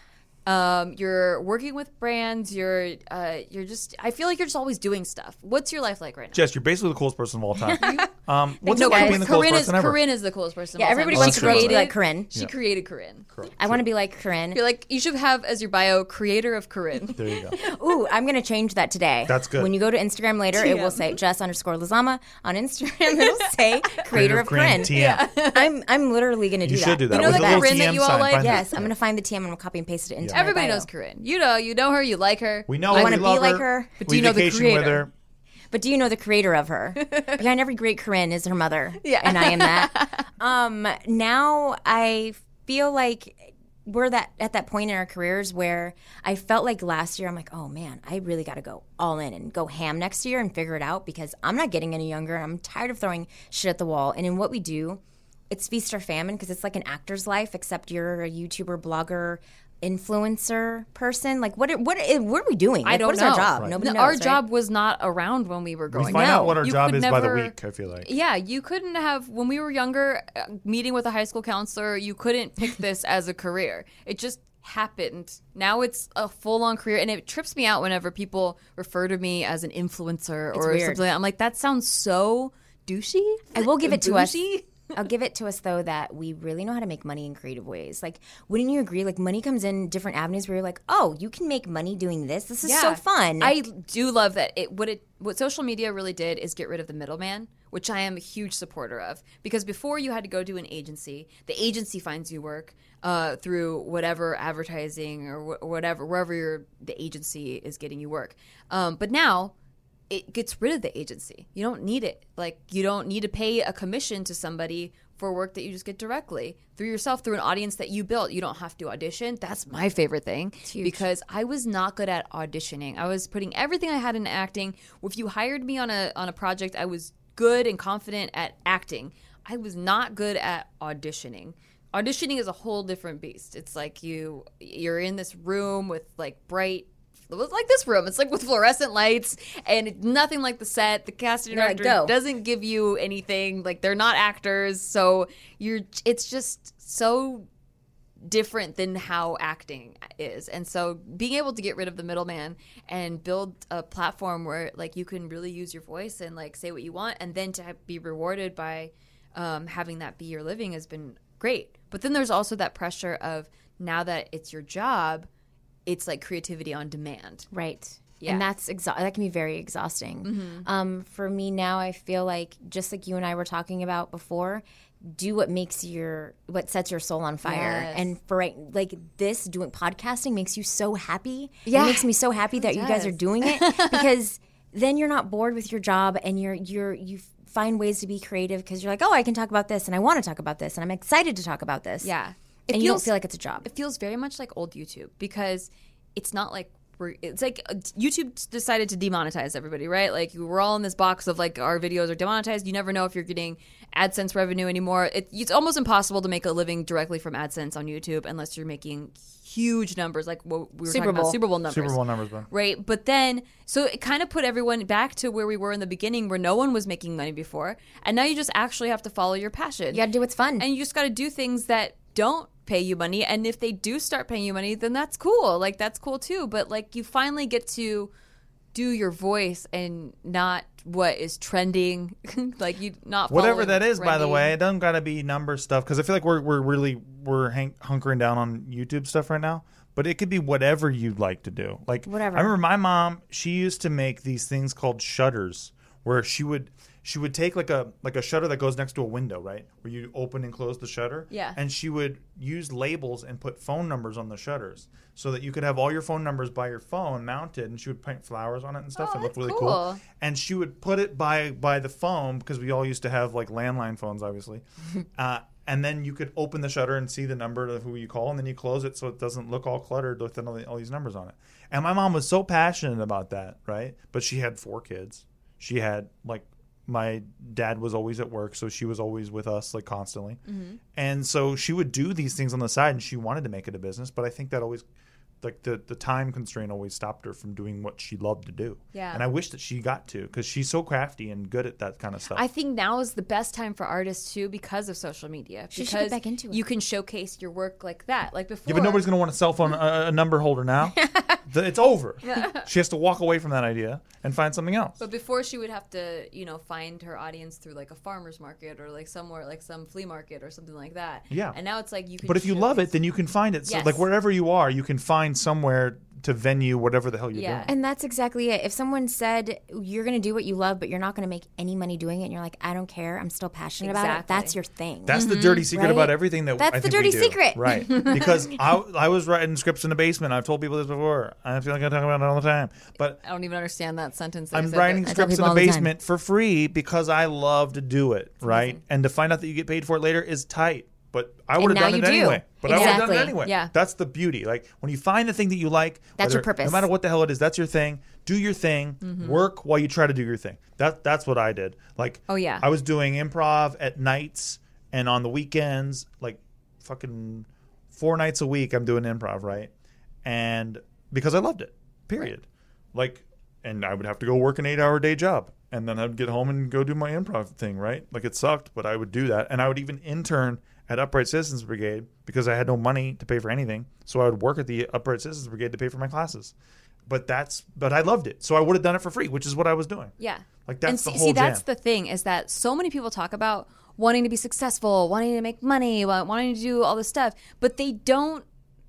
Um, you're working with brands. You're, uh, you're just. I feel like you're just always doing stuff. What's your life like right now? Jess, you're basically the coolest person of all time. um, what's no, it like being the coolest Corinne is person ever? Corinne is the coolest person. Yeah, of all everybody time. wants She to grow up to be created- like Corinne. She created Corinne. I want to be like Corinne. You're like you should have as your bio creator of Corinne. There you go. Ooh, I'm going to change that today. That's good. When you go to Instagram later, it will say Jess underscore Lazama. On Instagram, it'll say creator Creator of Corinne. T M. I'm I'm literally going to do You that. should do that. You know with the a little Corinne that T M you all sign. like? Find Yes, it. I'm going to find the T M and I'm going to copy and paste it into my Everybody bio. knows Corinne. You know, you know her. You like her. We know I her. wanna We be love like her. her. But do We you know the vacation creator? with her. But do you know the creator of her? Behind every great Corinne is her mother. Yeah. And I am that. Um, now I feel like we're that at that point in our careers where I felt like last year I'm like, oh man, I really got to go all in and go ham next year and figure it out because I'm not getting any younger. I'm tired of throwing shit at the wall. And in what we do, it's feast or famine because it's like an actor's life, except you're a YouTuber, blogger, influencer person. Like what? What? What are we doing? Like, I don't what is know. our job? Right. Nobody No, knows. our right? job was not around when we were growing We find up. out what our You job could is by the never- week, I feel like. Yeah, you couldn't have, when we were younger, uh, meeting with a high school counselor, you couldn't pick this as a career. It just happened. Now it's a full-on career, and it trips me out whenever people refer to me as an influencer or weird. something like that. I'm like, that sounds so douchey. I will give it to us. Bougie? I'll give it to us though that we really know how to make money in creative ways. Like, wouldn't you agree? Like, money comes in different avenues where you're like, oh, you can make money doing this. This is so fun. I do love that. It what it what social media really did is get rid of the middleman, which I am a huge supporter of. Because before you had to go to an agency, the agency finds you work uh, through whatever advertising or wh- whatever wherever your the agency is getting you work. Um, but now it gets rid of the agency. You don't need it. Like you don't need to pay a commission to somebody for work that you just get directly through yourself, through an audience that you built. You don't have to audition. That's my favorite thing because I was not good at auditioning. I was putting everything I had into acting. If you hired me on a on a project, I was good and confident at acting. I was not good at auditioning. Auditioning is a whole different beast. It's like you you're in this room with like bright like this room. It's like with fluorescent lights and it's nothing like the set. The casting You're like, director go. doesn't give you anything. Like they're not actors, so you're. It's just so different than how acting is. And so being able to get rid of the middleman and build a platform where like you can really use your voice and like say what you want, and then to be rewarded by um, having that be your living has been great. But then there's also that pressure of now that it's your job, it's like creativity on demand. Right. Yeah. And that's exa- that can be very exhausting. Mm-hmm. Um, for me now, I feel like just like you and I were talking about before, do what makes your what sets your soul on fire. Yes. And for right, like this, doing podcasting makes you so happy. Yeah. It makes me so happy that you guys are does. doing it because then you're not bored with your job and you're you're you find ways to be creative because you're like, oh, I can talk about this and I want to talk about this and I'm excited to talk about this. Yeah. and you don't feel like it's a job. It feels very much like old YouTube because it's not like we're, it's like uh, YouTube decided to demonetize everybody, right? Like we're all in this box of like our videos are demonetized. You never know if you're getting AdSense revenue anymore. It, it's almost impossible to make a living directly from AdSense on YouTube unless you're making huge numbers, like what we were Super talking about Bowl. Super Bowl numbers. Super Bowl numbers, bro. Right. But then, so it kind of put everyone back to where we were in the beginning where no one was making money before. And now you just actually have to follow your passion. You got to do what's fun. And you just got to do things that don't pay you money. And if they do start paying you money, then that's cool. Like, that's cool too. But like, you finally get to do your voice and not what is trending. Like, you not Whatever following that is, by the trending. way, it doesn't got to be number stuff because I feel like we're we're really we're hang- hunkering down on YouTube stuff right now. But it could be whatever you'd like to do. Like Whatever. I remember my mom, she used to make these things called shutters where she would she would take like a like a shutter that goes next to a window, right? Where you open and close the shutter. Yeah. And she would use labels and put phone numbers on the shutters so that you could have all your phone numbers by your phone mounted, and she would paint flowers on it and stuff. Oh, It looked that's really cool. cool. And she would put it by by the phone because we all used to have like landline phones, obviously. uh, and then you could open the shutter and see the number of who you call, and then you close it so it doesn't look all cluttered with all, the, all these numbers on it. And my mom was so passionate about that, right? But she had four kids. She had like my dad was always at work, so she was always with us like constantly. Mm-hmm. And so she would do these things on the side, and she wanted to make it a business. But I think that always like the, the time constraint always stopped her from doing what she loved to do. Yeah. And I wish that she got to, because she's so crafty and good at that kind of stuff. I think now is the best time for artists too because of social media. She because should get back into it. You can showcase your work like that. Like before. Yeah, but nobody's going to want a cell phone, a, a number holder now. The- it's over. She has to walk away from that idea and find something else. But before she would have to, you know, find her audience through like a farmer's market or like somewhere like some flea market or something like that. Yeah. And now it's like you can But if you love it, then you can find it. So, Yes. like wherever you are, you can find somewhere to venue whatever the hell you're Yeah. doing. And that's exactly it. If someone said you're going to do what you love, but you're not going to make any money doing it, and you're like, I don't care, I'm still passionate about it, Exactly. that's your thing. That's the dirty secret Right? about everything that That's I the think we dirty do. secret. Right. Because I, I was writing scripts in the basement. I've told people this before. I feel like I talk about it all the time. But I don't even understand that sentence. that I'm you said, writing but- scripts in people the all the time. basement for free because I love to do it, right? And to find out that you get paid for it later is tight. But I would have now done you it do. anyway. But I would have done it Exactly. anyway. Yeah. That's the beauty. Like when you find the thing that you like, That's whether- your purpose. No matter what the hell it is, that's your thing. Do your thing. Mm-hmm. Work while you try to do your thing. That that's what I did. Like Oh, yeah. I was doing improv at nights and on the weekends, like fucking four nights a week I'm doing improv, right? And because I loved it. Period. Like and I would have to go work an eight hour day job. And then I'd get home and go do my improv thing, right? Like it sucked, but I would do that. And I would even intern at Upright Citizens Brigade because I had no money to pay for anything. So I would work at the Upright Citizens Brigade to pay for my classes. But that's but I loved it. So I would have done it for free, which is what I was doing. Yeah. Like that's and the see, whole see, that's jam. the thing is that so many people talk about wanting to be successful, wanting to make money, wa- wanting to do all this stuff, but they don't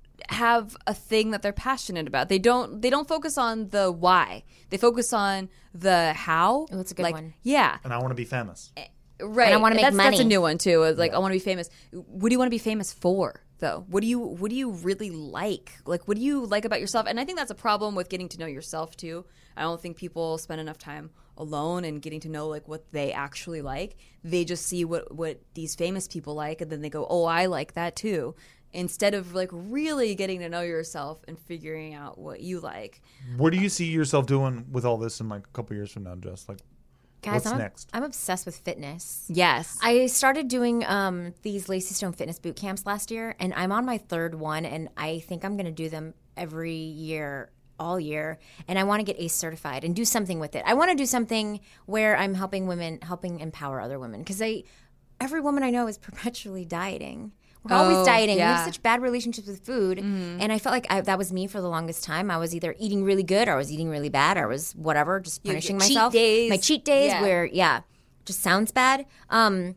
have a thing that they're passionate about. They don't they don't focus on the why. They focus on the how. Oh, that's a good like, one. Yeah. And I want to be famous. Right. And I wanna make that's, That's a money. new one too. It's like I want to be famous. What do you want to be famous for, though? What do you What do you really like? Like, what do you like about yourself? And I think that's a problem with getting to know yourself too. I don't think people spend enough time alone and getting to know like what they actually like. They just see what what these famous people like, and then they go, "Oh, I like that too." Instead of like really getting to know yourself and figuring out what you like. What do you see yourself doing with all this in like a couple years from now, Jess? Like Guys, what's I'm, next? I'm obsessed with fitness. Yes. I started doing um, these Lacey Stone fitness boot camps last year, and I'm on my third one, and I think I'm going to do them every year, all year, and I want to get ACE certified and do something with it. I want to do something where I'm helping women, helping empower other women, because I, every woman I know is perpetually dieting. We're always Oh, dieting. We yeah. have such bad relationships with food, and I felt like I, that was me for the longest time. I was either eating really good, or I was eating really bad, or I was whatever, just Your- punishing your cheat myself. days. My cheat days, Yeah. where yeah, just sounds bad. Um,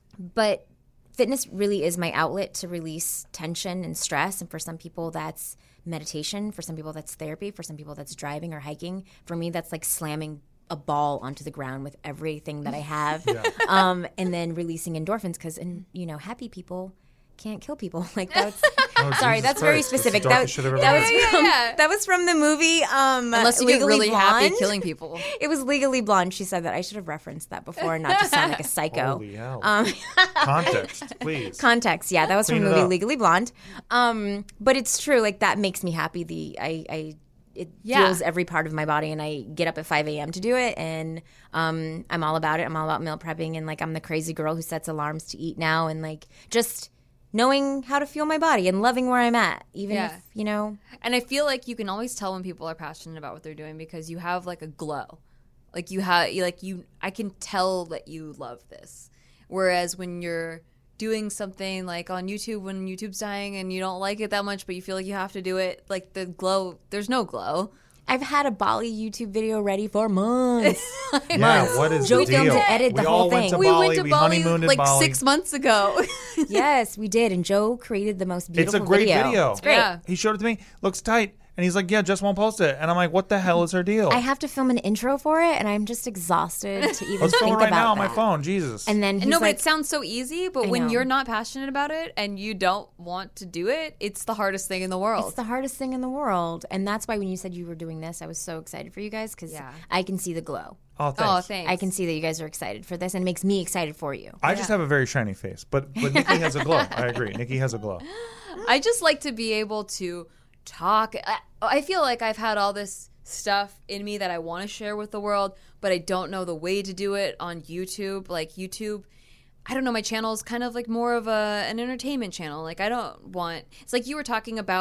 but fitness really is my outlet to release tension and stress. And for some people, that's meditation. For some people, that's therapy. For some people, that's driving or hiking. For me, that's like slamming a ball onto the ground with everything that I have, um, and then releasing endorphins. Because, and you know, happy people can't kill people. Like that's Oh, sorry, Jesus that's very Christ. That's the specific. That, darkest shit I've ever that heard. was Yeah, from, yeah. that was from the movie. Um, Unless you get Legally really happy Blonde. killing people. It was Legally Blonde. She said that. I should have referenced that before and not just sound like a psycho. Holy hell. Um, Context, please. Context, yeah, that was Clean from it the movie up. Legally Blonde. Um, but it's true, like that makes me happy. The I, I it Yeah. feels every part of my body, and I get up at five a.m. to do it, and um, I'm all about it. I'm all about meal prepping, and like I'm the crazy girl who sets alarms to eat now, and like just knowing how to feel my body and loving where I'm at, even Yeah. if you know. And I feel like you can always tell when people are passionate about what they're doing because you have like a glow. Like you have you like you I can tell that you love this. Whereas when you're doing something like on YouTube when YouTube's dying and you don't like it that much but you feel like you have to do it, like the glow, there's no glow. I've had a Bali YouTube video ready for months. Yeah, what is Joe the deal? filmed to edit the we whole all went thing. to We Bali. went to we Bali honeymooned in like Bali. six months ago. Yes, we did, and Joe created the most It's beautiful a great video. video. It's great. Yeah. He showed it to me. Looks tight. And he's like, yeah, just won't post it. And I'm like, what the hell is her deal? I have to film an intro for it, and I'm just exhausted to even Let's think film it right about now on that. my phone. Jesus. And then he's no, but like, it sounds so easy, but I when know. you're not passionate about it and you don't want to do it, it's the hardest thing in the world. it's the hardest thing in the world. And that's why when you said you were doing this, I was so excited for you guys because Yeah. I can see the glow. oh, thanks. Oh, thanks. I can see that you guys are excited for this, and it makes me excited for you. I just have a very shiny face. But, but Nikki has a glow. I agree. Nikki has a glow. I just like to be able to talk. I, I feel like I've had all this stuff in me that I want to share with the world, but I don't know the way to do it on YouTube. Like YouTube, I don't know, my channel is kind of like more of a an entertainment channel. Like I don't want, it's like you were talking about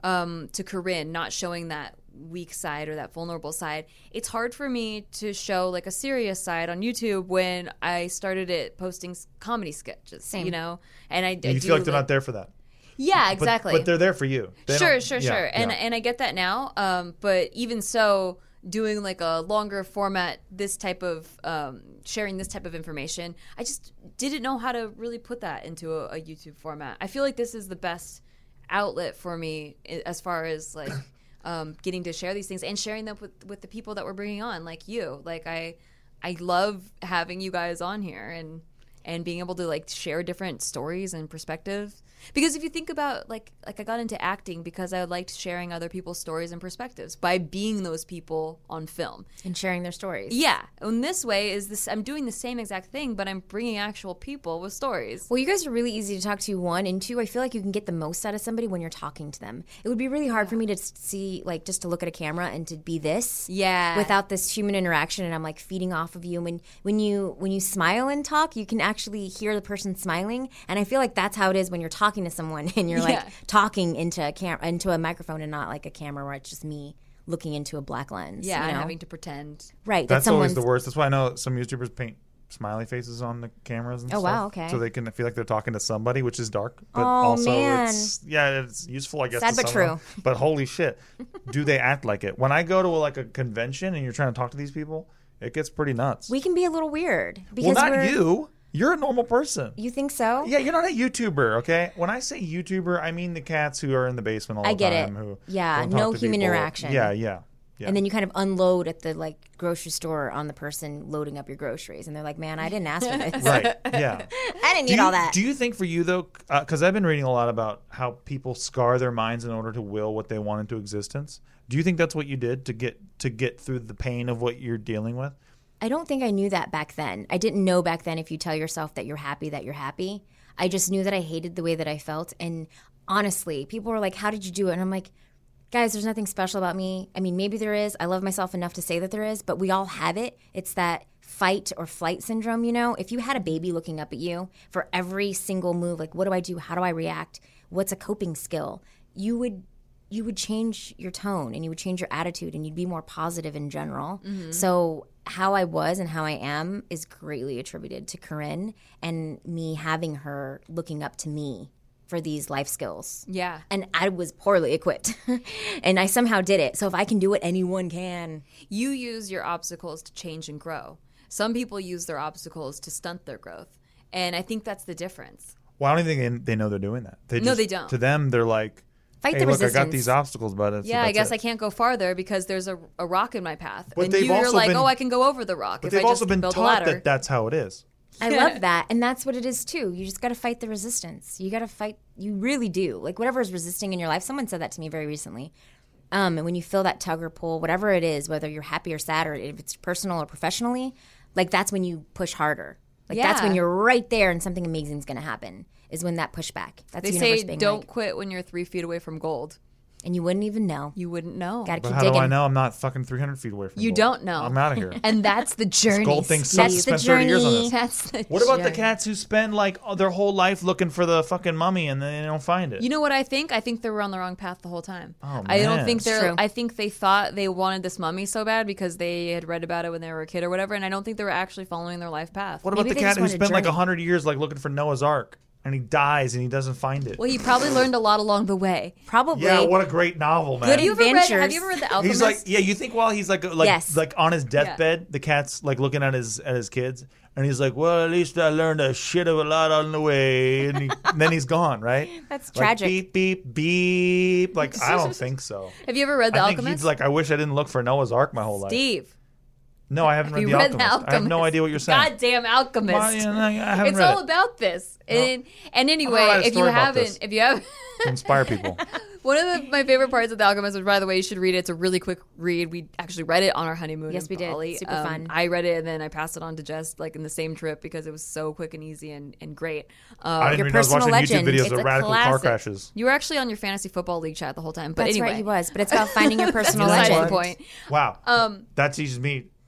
um, to Corinne, not showing that weak side or that vulnerable side, it's hard for me to show like a serious side on YouTube when I started it posting s- comedy sketches, Same. you know? And I, I You do, feel like they're not there for that. Yeah, But- exactly. But, they're there for you. They Sure, don't- sure, yeah, sure. And yeah. and I get that now. Um, but even so, doing like a longer format, this type of um, sharing this type of information, I just didn't know how to really put that into a, a YouTube format. I feel like this is the best outlet for me i- as far as like um, getting to share these things and sharing them with with the people that we're bringing on, like you. Like I, I love having you guys on here and and being able to like share different stories and perspectives. Because if you think about like like I got into acting because I liked sharing other people's stories and perspectives by being those people on film and sharing their stories. Yeah, and this way is this I'm doing the same exact thing, but I'm bringing actual people with stories. Well, you guys are really easy to talk to, one, and two, I feel like you can get the most out of somebody when you're talking to them. It would be really hard for me to see, like, just to look at a camera and to be this, Yeah. without this human interaction, and I'm like feeding off of you. And when when you when you smile and talk, you can actually hear the person smiling, and I feel like that's how it is when you're talking to someone and you're like Yeah. talking into a cam into a microphone and not like a camera where it's just me looking into a black lens. Yeah, you and know? having to pretend. Right, that That's always someone's the worst. That's why I know some YouTubers paint smiley faces on the cameras and Oh, stuff. wow, okay. So they can feel like they're talking to somebody, which is dark. But Oh, also man. it's yeah, it's useful I guess. Sad to but someone. true. But holy shit. Do they act like it? When I go to like a convention and you're trying to talk to these people, it gets pretty nuts. we can be a little weird because well not we're, you. You're a normal person. You think so? Yeah, you're not a YouTuber, okay? When I say YouTuber, I mean the cats who are in the basement all I the get time. it. Who Yeah, don't talk no to human people. interaction. Yeah, yeah, yeah. And then you kind of unload at the like grocery store on the person loading up your groceries, and they're like, "Man, I didn't ask for this. Right, yeah. I didn't Do need you, all that." do you think for you though, because I've been reading a lot about how people scar their minds in order to will what they want into existence. Do you think that's what you did to get to get through the pain of what you're dealing with? I don't think I knew that back then. I didn't know back then if you tell yourself that you're happy, that you're happy. I just knew that I hated the way that I felt. And honestly, people were like, "How did you do it?" And I'm like, guys, there's nothing special about me. I mean, maybe there is. I love myself enough to say that there is, but we all have it. It's that fight or flight syndrome, you know? If you had a baby looking up at you for every single move, like, what do I do? How do I react? What's a coping skill? You would you would change your tone and you would change your attitude and you'd be more positive in general. Mm-hmm. So how I was and how I am is greatly attributed to Corinne and me having her looking up to me for these life skills. Yeah. And I was poorly equipped. And I somehow did it. So if I can do it, anyone can. You use your obstacles to change and grow. Some people use their obstacles to stunt their growth. And I think that's the difference. Well, I don't even think they, they know they're doing that. They No, just, they don't. To them, they're like, Fight hey, the look, I got resistance. these obstacles, but it's, Yeah, I that's guess it. I can't go farther because there's a, a rock in my path. But and they've you, you're also like, been- oh, I can go over the rock But if they've I also just been build a taught ladder. that that's how it is. I love that. And that's what it is too. You just got to fight the resistance. You got to fight. You really do. Like whatever is resisting in your life. Someone said that to me very recently. Um, and when you feel that tug or pull, whatever it is, whether you're happy or sad or if it's personal or professionally, like that's when you push harder. Like that's Yeah. when you're right there and something amazing is going to happen is when that pushback. That's They the universe say being don't like, quit when you're three feet away from gold. and you wouldn't even know. You wouldn't know. Got to But keep how digging. do I know I'm not fucking three hundred feet away from You gold? don't know. I'm out of here. And that's the journey. gold thing Steve. sucks. Spent thirty years on this. That's the What about the journey. cats who spend like their whole life looking for the fucking mummy and then they don't find it? You know what I think? I think they were on the wrong path the whole time. Oh, I don't man. think It's they're. true. I think they thought they wanted this mummy so bad because they had read about it when they were a kid or whatever, and I don't think they were actually following their life path. What about Maybe the they cat just who wanted a spent like a journey. hundred years like looking for Noah's Ark and he dies and he doesn't find it? Well, he probably learned a lot along the way. Probably. Yeah, what a great novel, man. Good Have you ever read? Adventures. Have you ever read The Alchemist? He's like, yeah. You think while he's like, like, Yes. like on his deathbed, the cat's like looking at his at his kids, and he's like, "Well, at least I learned a shit of a lot on the way," and, he, and then he's gone, right? That's Like, tragic. beep beep beep. Like I don't think so. Have you ever read The I think Alchemist? he's like, I wish I didn't look for Noah's Ark my whole life. Steve. No, I haven't Have read, you the, read Alchemist. The Alchemist? I have no idea what you're saying. Goddamn Alchemist. Well, yeah, no, I haven't It's read all it. about this. And, and I'm gonna anyway, write a if you story about haven't, this. if you have. To inspire people. One of the, my favorite parts of The Alchemist, which by the way, you should read it. It's a really quick read. We actually read it on our honeymoon. Yes, in we did. Bali. Super Um, fun. I read it and then I passed it on to Jess like in the same trip because it was so quick and easy and, and great. Um, I didn't your even know I was personal watching legend. YouTube videos It's of a radical car classic. crashes. you were actually on your fantasy football league chat the whole time. But That's anyway, right, he was. But it's about finding your personal That's legend. the point. Wow. Um, that teaches me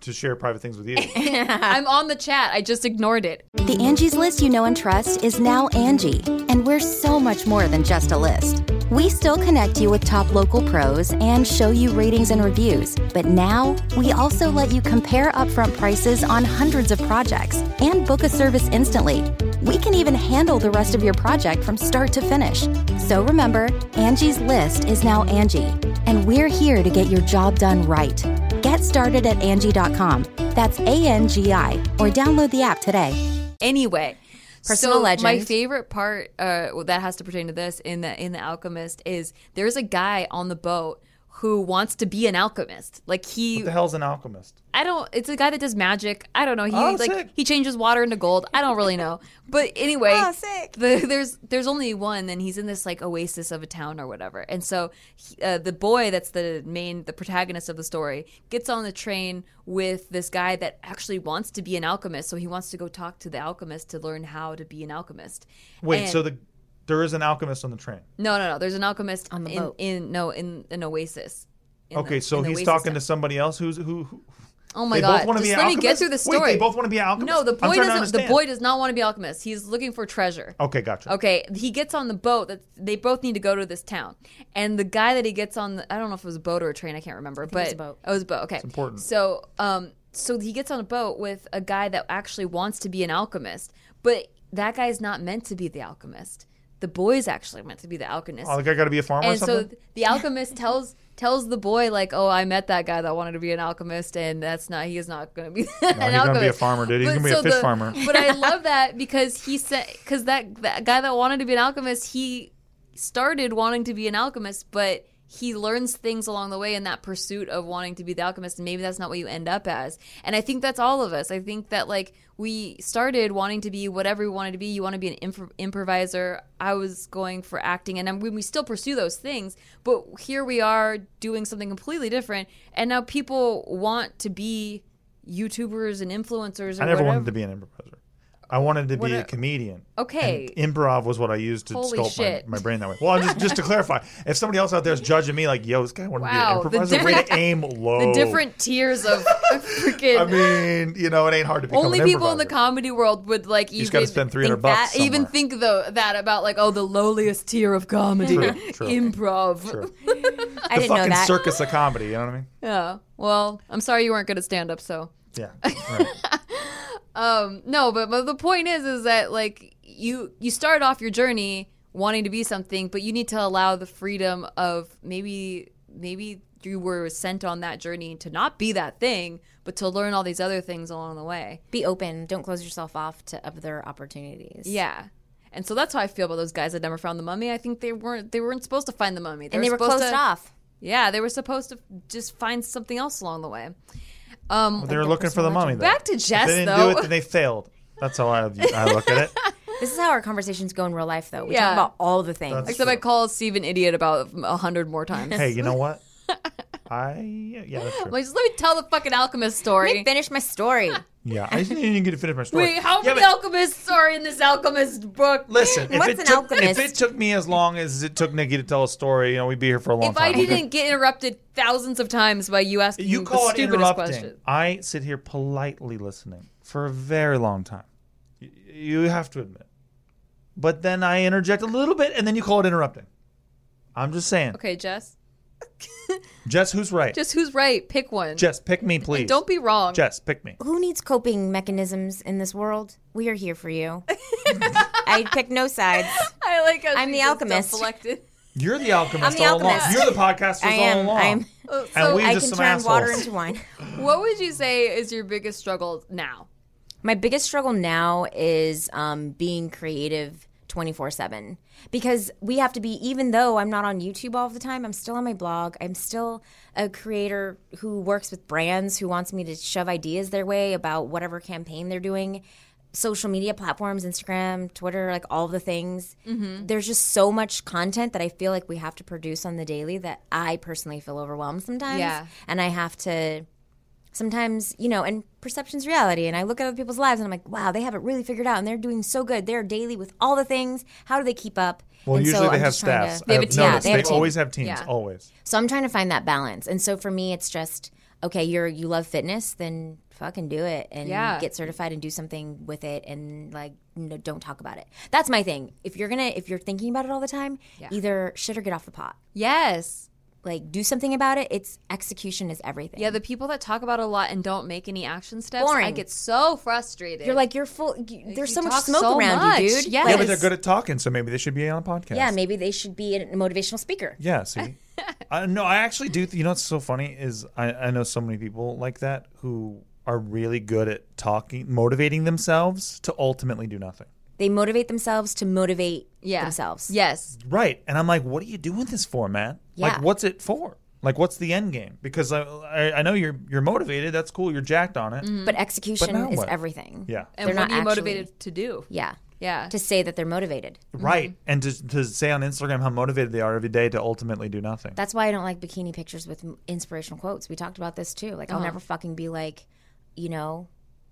to share private things with you. I'm on the chat. I just ignored it. The Angie's List you know and trust is now Angie, and we're so much more than just a list. We still connect you with top local pros and show you ratings and reviews, but now we also let you compare upfront prices on hundreds of projects and book a service instantly. We can even handle the rest of your project from start to finish. So remember, Angie's List is now Angie, and we're here to get your job done right. Get started at Angie dot com. That's A N G I, or download the app today. Anyway, Personal so legend. my favorite part uh, that has to pertain to this in the in the Alchemist is there's a guy on the boat who wants to be an alchemist. Like he, What the hell's an alchemist? I don't. It's a guy that does magic. I don't know. He Oh, like sick. he changes water into gold. I don't really know. But anyway, Oh, sick. The, there's there's only one, and he's in this like oasis of a town or whatever. And so he, uh, the boy that's the main the protagonist of the story gets on the train with this guy that actually wants to be an alchemist. So he wants to go talk to the alchemist to learn how to be an alchemist. Wait, And- so the there is an alchemist on the train. no no no. There's an alchemist On the in, boat. in no in an oasis. In Okay, the- so in the he's oasis talking town. to somebody else who's who. who Oh my they god! both want to Just be an let me alchemist? get through the story. Wait, they both want to be an alchemist? No, the I'm boy trying to doesn't. The understand. boy does not want to be alchemist. He's looking for treasure. Okay, gotcha. Okay, he gets on the boat. That they both need to go to this town, and the guy that he gets on, the, I don't know if it was a boat or a train. I can't remember, but it was a boat. Oh, it was a boat. Okay, it's important. So, um, so he gets on a boat with a guy that actually wants to be an alchemist, but that guy's not meant to be the alchemist. The boy's actually meant to be the alchemist. Oh, the guy got to be a farmer or And so something? th- the alchemist tells tells the boy like, "Oh, I met that guy that wanted to be an alchemist, and that's not. He is not going to be an he's alchemist. gonna be a farmer, dude. He's But gonna be a so fish the- farmer. But I love that because he said because that that guy that wanted to be an alchemist, he started wanting to be an alchemist, but he learns things along the way in that pursuit of wanting to be the alchemist, and maybe that's not what you end up as. And I think that's all of us. I think that like we started wanting to be whatever we wanted to be. You want to be an imp- improviser. I was going for acting, and I'm, we still pursue those things. But here we are doing something completely different, and now people want to be YouTubers and influencers. Or I never whatever. wanted to be an improviser. I wanted to be What a a- comedian. Okay. And improv was what I used to Holy sculpt my, shit. my brain that way. Well, I'm just just to clarify, if somebody else out there is judging me like, yo, this guy wanted Wow, to the be an improviser, way different- to aim low. The different tiers of freaking. I mean, you know, it ain't hard to become Only an people in the improviser. comedy world would like You just even gotta spend three hundred think bucks that, even somewhere. think though that about like oh the lowliest tier of comedy, True, true. improv. True. I The didn't know fucking that. circus of comedy, you know what I mean? Yeah. Well, I'm sorry you weren't good at stand up, so. Yeah. Right. Um, no, but, but the point is, is that like you you start off your journey wanting to be something, but you need to allow the freedom of maybe maybe you were sent on that journey to not be that thing, but to learn all these other things along the way. Be open. Don't close yourself off to other opportunities. Yeah. And so that's how I feel about those guys that never found the mummy. I think they weren't they weren't supposed to find the mummy. And they were supposed closed to- off. Yeah, they were supposed to just find something else along the way. Um, Well, they were looking for the mummy, though. Back to Jess, If they didn't though. do it, then they failed. That's how I, I look at it. This is how our conversations go in real life, though. We Yeah. talk about all the things. That's Except I call Steve an idiot about a hundred more times. Hey, you know what? I, yeah, that's true. Like, just let me tell the fucking alchemist Let story. me finish my story. Yeah, I just didn't even get to finish my story. Wait, how yeah, many but alchemists are in this alchemist book? Listen, if What's it, an took, alchemist? if it took me as long as it took Nikki to tell a story, you know, we'd be here for a long If time. I didn't get interrupted thousands of times by you asking You the call it stupidest interrupting. question. I sit here politely listening for a very long time. Y- You have to admit. But then I interject a little bit, and then you call it interrupting. I'm just saying. Okay, Jess. Jess, who's right? Just who's right? Pick one. Jess, pick me, please. Don't be wrong. Jess, pick me. Who needs coping mechanisms in this world? We are here for you. I pick no sides. I like how I'm she the just alchemist. self-selected. You're the alchemist I'm the all along. alchemist. You're the podcasters I am. all along. I am. Oh, And so we I just can some turn assholes. water into wine. what would you say is your biggest struggle now? My biggest struggle now is um, being creative twenty-four seven because we have to be, even though I'm not on YouTube all the time, I'm still on my blog. I'm still a creator who works with brands who wants me to shove ideas their way about whatever campaign they're doing. Social media platforms, Instagram, Twitter, like all the things. Mm-hmm. There's just so much content that I feel like we have to produce on the daily that I personally feel overwhelmed sometimes. Yeah. And I have to sometimes, you know, and perception's reality. And I look at other people's lives and I'm like, wow, they have it really figured out and they're doing so good. They're daily with all the things. How do they keep up? Well, And so usually they I'm have just trying staffs. to- They have a I've team. noticed. Yeah, they have They a team. always have teams. Yeah. Always. So I'm trying to find that balance. And so for me, it's just, okay, you're you love fitness, then fucking do it and Yeah. get certified and do something with it, and like no, don't talk about it. That's my thing. If you're gonna if you're thinking about it all the time, Yeah. either shit or get off the pot. Yes. Like do something about it. It's execution is everything. Yeah, the people that talk about it a lot and don't make any action steps, Boring. I get so frustrated. You're like you're full. You, there's You so much talk smoke so around much. you, dude. Yes. Yeah, but they're good at talking, so maybe they should be on a podcast. Yeah, maybe they should be a motivational speaker. Yeah, see? uh, no, I actually do. Th- you know what's so funny is I, I know so many people like that who are really good at talking, motivating themselves to ultimately do nothing. They motivate themselves to motivate yeah. themselves. Yes. Right. And I'm like, what are you doing this for, man? Yeah. Like, what's it for? Like, what's the end game? Because I, I, I know you're you're motivated. That's cool. You're jacked on it. But execution But now is what? everything. Yeah. And They're what not are you actually- motivated to do? Yeah. Yeah. To say that they're motivated. Right. And to, to say on Instagram how motivated they are every day to ultimately do nothing. That's why I don't like bikini pictures with m- inspirational quotes. We talked about this too. Like, I'll Uh-huh. never fucking be like, you know,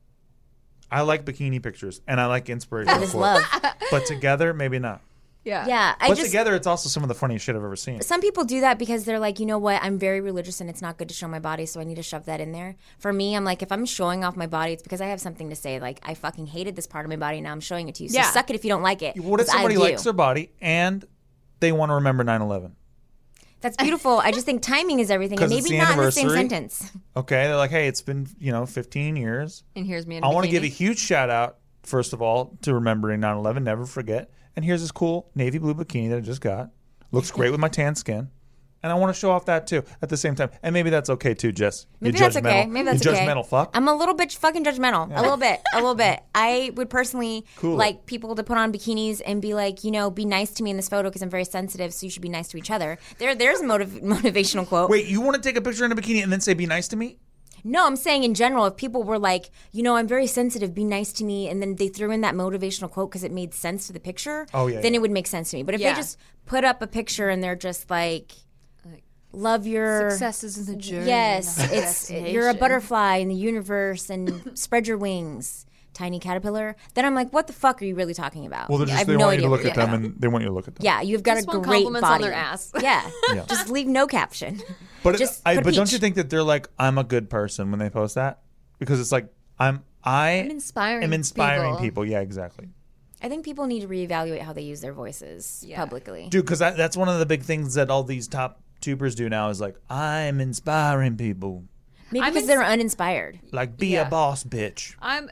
I like bikini pictures and I like inspirational that is quotes. love. But together, maybe not. Yeah. Yeah. I But just, together, it's also some of the funniest shit I've ever seen. some people do that because they're like, you know what? I'm very religious and it's not good to show my body, so I need to shove that in there. For me, I'm like, if I'm showing off my body, it's because I have something to say. Like, I fucking hated this part of my body, and now I'm showing it to you. So Yeah. suck it if you don't like it. What if 'cause I somebody do. likes their body and they want to remember nine eleven? That's beautiful. I just think timing is everything, and 'Cause it's maybe the not in the same anniversary. sentence. Okay, they're like, hey, it's been, you know, fifteen years. And here's me in a I want to bikini. give a huge shout out, first of all, to remembering nine eleven. Never forget. And here's this cool navy blue bikini that I just got. Looks great with my tan skin. And I want to show off that too at the same time. And maybe that's okay too, Jess. Maybe you that's judgmental, okay. Maybe that's you okay. judgmental fuck. I'm a little bit fucking judgmental. A little bit. A little bit. I would personally Cool. like people to put on bikinis and be like, you know, be nice to me in this photo because I'm very sensitive, so you should be nice to each other. There, there's a motiv- motivational quote. Wait, you want to take a picture in a bikini and then say, be nice to me? No, I'm saying in general, if people were like, you know, I'm very sensitive, be nice to me, and then they threw in that motivational quote because it made sense to the picture, Oh, yeah, then yeah. it would make sense to me. But if Yeah. they just put up a picture and they're just like, love your Successes in the journey. Yes, not the it's you're a destination. butterfly in the universe and spread your wings, tiny caterpillar. Then I'm like, what the fuck are you really talking about? Well, they're I just, have they no want you idea to what look you're at them talking and they want you to look at them. about. Yeah, you've got Just a want great compliments on body. their ass. Yeah. Yeah. Just leave no caption. But, Just I, put a but don't peach. you think that they're like, I'm a good person when they post that? Because it's like, I'm, I I'm inspiring am inspiring people. people. Yeah, exactly. I think people need to reevaluate how they use their voices Yeah. publicly. Dude, because that's one of the big things that all these top tubers do now is like, I'm inspiring people. Maybe I'm because ins- they're uninspired. Like, be Yeah. a boss, bitch. I'm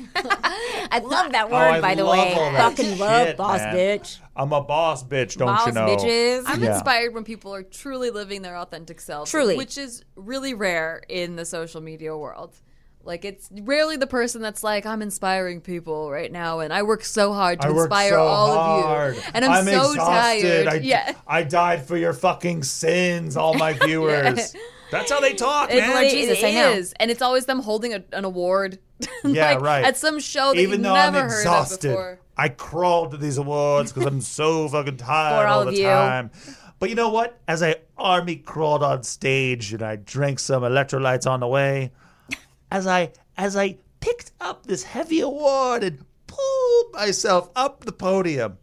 I love that word, Oh, I by the love way. all that Fucking love shit, boss man. bitch. I'm a boss, bitch, don't Boss you know? bitches. I'm Yeah. inspired when people are truly living their authentic selves. Truly. Which is really rare in the social media world. Like, it's rarely the person that's like, I'm inspiring people right now, and I work so hard to I work inspire so all hard. of you. And I'm, so exhausted. tired. I, yeah. I died for your fucking sins, all my viewers. That's how they talk, It, man. Lord it Jesus, I know. is. And it's always them holding a, an award. Yeah, like, right. At some show that Even you've though never I'm heard exhausted, of before. I crawled to these awards because I'm so fucking tired For all all of the you. time. But you know what? As I army crawled on stage and I drank some electrolytes on the way, as I as I picked up this heavy award and pulled myself up the podium,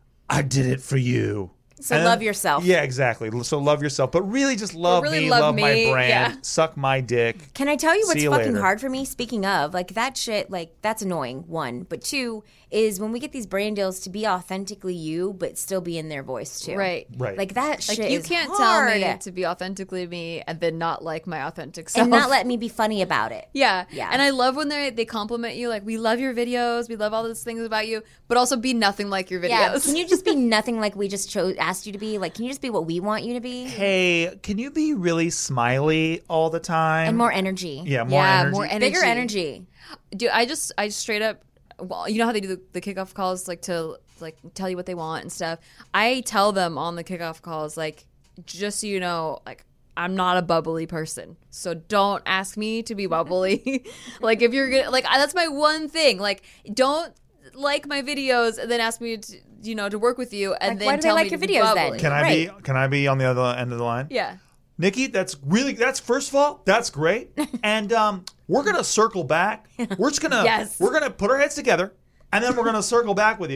I did it for you. So And- love yourself. Yeah, exactly. So love yourself, but really just love really me, love love, my me, brand, yeah. suck my dick. Can I tell you what's See you fucking later. hard for me? Speaking of, like that shit, like that's annoying, one. But two is when we get these brand deals to be authentically you, but still be in their voice too. Right. Right. Like that shit Like, you is can't hard. tell me to be authentically me and then not like my authentic self. and not let me be funny about it. Yeah. Yeah. And I love when they they compliment you, like, we love your videos, we love all these things about you, but also be nothing like your videos. Yeah. Can you just be nothing like we just chose asked you to be? Like, can you just be what we want you to be? Hey, can you be really smiley all the time? And more energy. Yeah, more Yeah, energy. more energy. Bigger energy. Dude, I just I just straight up, well, you know how they do the, the kickoff calls, like to like tell you what they want and stuff. I tell them on the kickoff calls, like, just so you know, like, I'm not a bubbly person, so don't ask me to be bubbly. Like, if you're gonna, like, that's my one thing. Like, don't like my videos and then ask me to, you know, to work with you, and Like, then why do they tell like me your to be videos then? bubbly. Can I Right. be? Can I be on the other end of the line? Yeah. Nikki, that's really that's first of all, that's great. And um, we're gonna circle back. We're just gonna Yes. we're gonna put our heads together, and then we're gonna circle back with you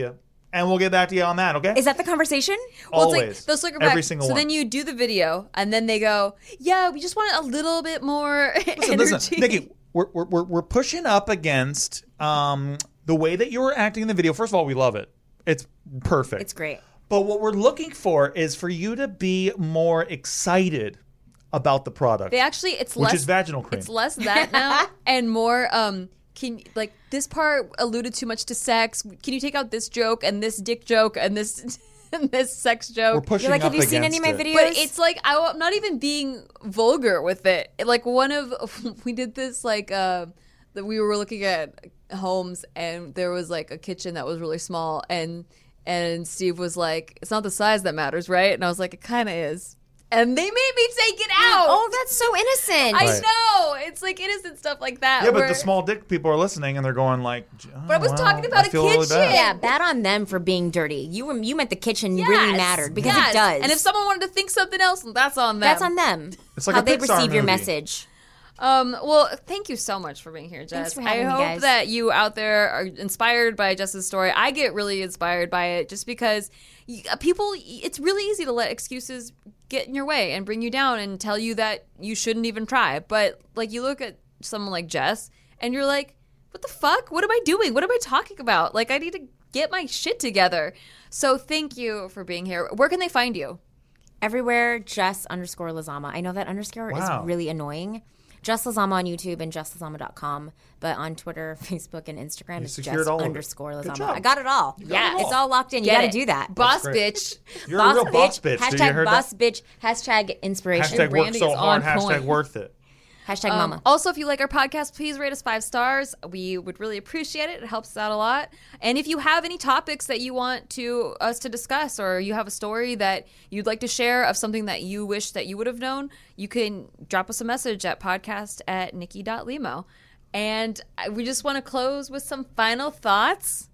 and we'll get back to you on that, okay? Is that the conversation? Well, Always. it's like, they'll circle back. Every single so one. then you do the video, and then they go, yeah, we just want a little bit more Listen, energy. listen, Nikki, we're, we're, we're, we're pushing up against um, the way that you were acting in the video. First of all, we love it. It's perfect. It's great. But what we're looking for is for you to be more excited about the product. They actually, it's which less. is vaginal cream. It's less that now and more. Um, can like this part alluded too much to sex? Can you take out this joke and this dick joke and this and this sex joke? We're pushing You're like, up have you seen any of my against it. videos? But it's like I, I'm not even being vulgar with it. Like one of we did this like uh, that we were looking at homes and there was like a kitchen that was really small and and Steve was like, it's not the size that matters, right? And I was like, it kind of is. And they made me take it out. Oh, that's so innocent. I Right. know. It's like innocent stuff like that. Yeah, but where- the small dick people are listening and they're going like, oh, But I was wow, talking about I a feel really kitchen. bad. Yeah, bad on them for being dirty. You were, you meant the kitchen Yes, really mattered because yes. it does. And if someone wanted to think something else, that's on them. that's on them. It's like how a they Pixar receive your movie. message. Um, well, thank you so much for being here, Jess. for having I me, hope guys. that you out there are inspired by Jess's story. I get really inspired by it just because y- uh, people, it's really easy to let excuses get in your way and bring you down and tell you that you shouldn't even try. But like you look at someone like Jess and you're like, what the fuck? What am I doing? What am I talking about? Like I need to get my shit together. So thank you for being here. Where can they find you? Everywhere, Jess underscore Lazama. I know that underscore Wow. is really annoying. Jess Lazama on YouTube and jess lazama dot com. But on Twitter, Facebook, and Instagram, it's secured Jess all of it. underscore Good Lazama. job. I got it all. got Yeah, it all. it's all locked in. You Get got to it. do that. Boss great. bitch. You're a real boss bitch. Hashtag Did you hear boss that? bitch. Hashtag inspiration. Hashtag work branding so is hard. on Hashtag point. worth it. Hashtag Um, mama. Also, if you like our podcast, please rate us five stars. We would really appreciate it. It helps us out a lot. And if you have any topics that you want to us to discuss, or you have a story that you'd like to share of something that you wish that you would have known, you can drop us a message at podcast at nikki dot limo. And I- we just want to close with some final thoughts.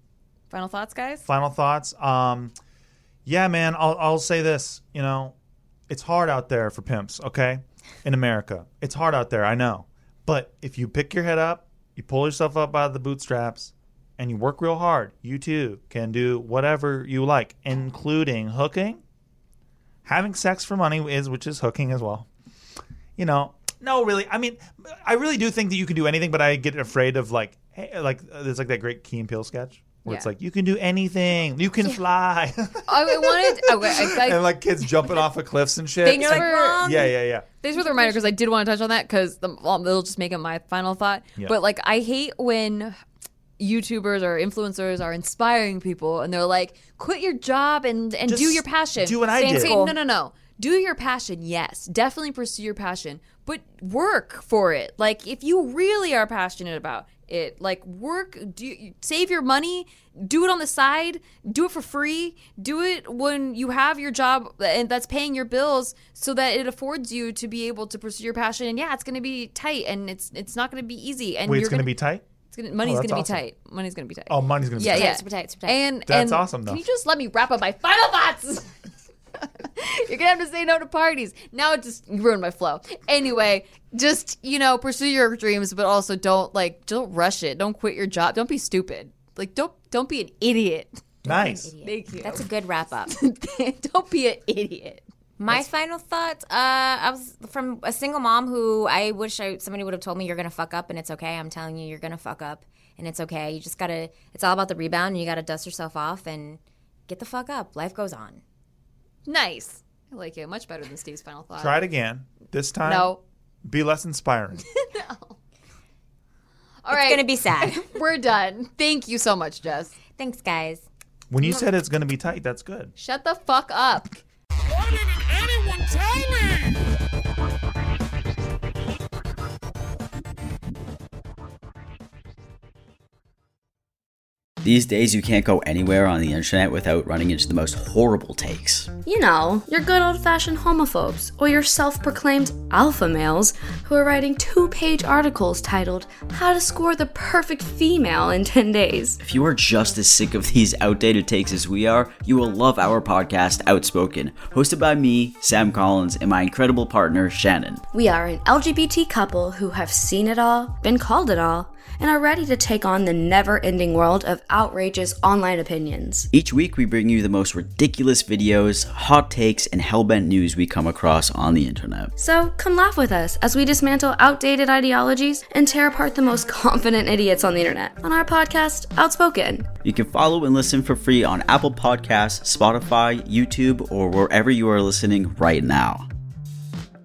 Final thoughts, guys? Final thoughts. Um, yeah, man, I'll, I'll say this. You know, it's hard out there for pimps, okay? In America. It's hard out there, I know. But if you pick your head up, you pull yourself up out of the bootstraps, and you work real hard, you too can do whatever you like, including hooking. Having sex for money is, which is hooking as well. You know, no, really. I mean, I really do think that you can do anything, but I get afraid of like, hey, like there's like that great Key and Peele sketch where it's Yeah. like, you can do anything, you can fly, I wanted. Okay, I, I, and like kids jumping off of cliffs and shit. Thanks It's like, for- yeah, yeah, yeah. Thanks for the reminder because I did want to touch on that because well, it'll just make it my final thought. Yeah. But like, I hate when YouTubers or influencers are inspiring people and they're like, "Quit your job and and Just do your passion." do what I Stay in did. school. No, no, no. Do your passion, yes. Definitely pursue your passion, but work for it. Like, if you really are passionate about it, like work, do save your money, do it on the side, do it for free, do it when you have your job and that's paying your bills, so that it affords you to be able to pursue your passion. And yeah, it's going to be tight and it's it's not going to be easy. And Wait, you're it's gonna be tight. It's gonna, money's Oh, going that's to be awesome. tight. Money's going to be tight. Oh, money's gonna be yeah, tight. yeah, Super tight, super tight. And That's and awesome, though. Can you just let me wrap up my final thoughts? You're gonna have to say no to parties. Now it just ruined my flow. Anyway, just, you know, pursue your dreams, but also don't like don't rush it. Don't quit your job. Don't be stupid. Like don't don't be an idiot. Nice. Thank you. That's a good wrap up. Don't be an idiot. My final thoughts. Uh, I was from a single mom who I wish I, somebody would have told me you're gonna fuck up and it's okay. I'm telling you, you're gonna fuck up and it's okay. You just gotta. It's all about the rebound. And you gotta dust yourself off and get the fuck up. Life goes on. Nice. I like it. Much better than Steve's final thought. Try it again. This time, No. be less inspiring. All It's right. gonna be sad. We're done. Thank you so much, Jess. Thanks, guys. When you said it's gonna be tight, that's good. Shut the fuck up. Why didn't anyone tell me? These days, you can't go anywhere on the internet without running into the most horrible takes. You know, your good old-fashioned homophobes, or your self-proclaimed alpha males who are writing two-page articles titled, How to Score the Perfect Female in ten days. If you are just as sick of these outdated takes as we are, you will love our podcast, Outspoken, hosted by me, Sam Collins, and my incredible partner, Shannon. We are an L G B T couple who have seen it all, been called it all, and are ready to take on the never-ending world of outrageous online opinions. Each week we bring you the most ridiculous videos, hot takes, and hellbent news we come across on the internet. So come laugh with us as we dismantle outdated ideologies and tear apart the most confident idiots on the internet on our podcast, Outspoken. You can follow and listen for free on Apple Podcasts, Spotify, YouTube, or wherever you are listening right now.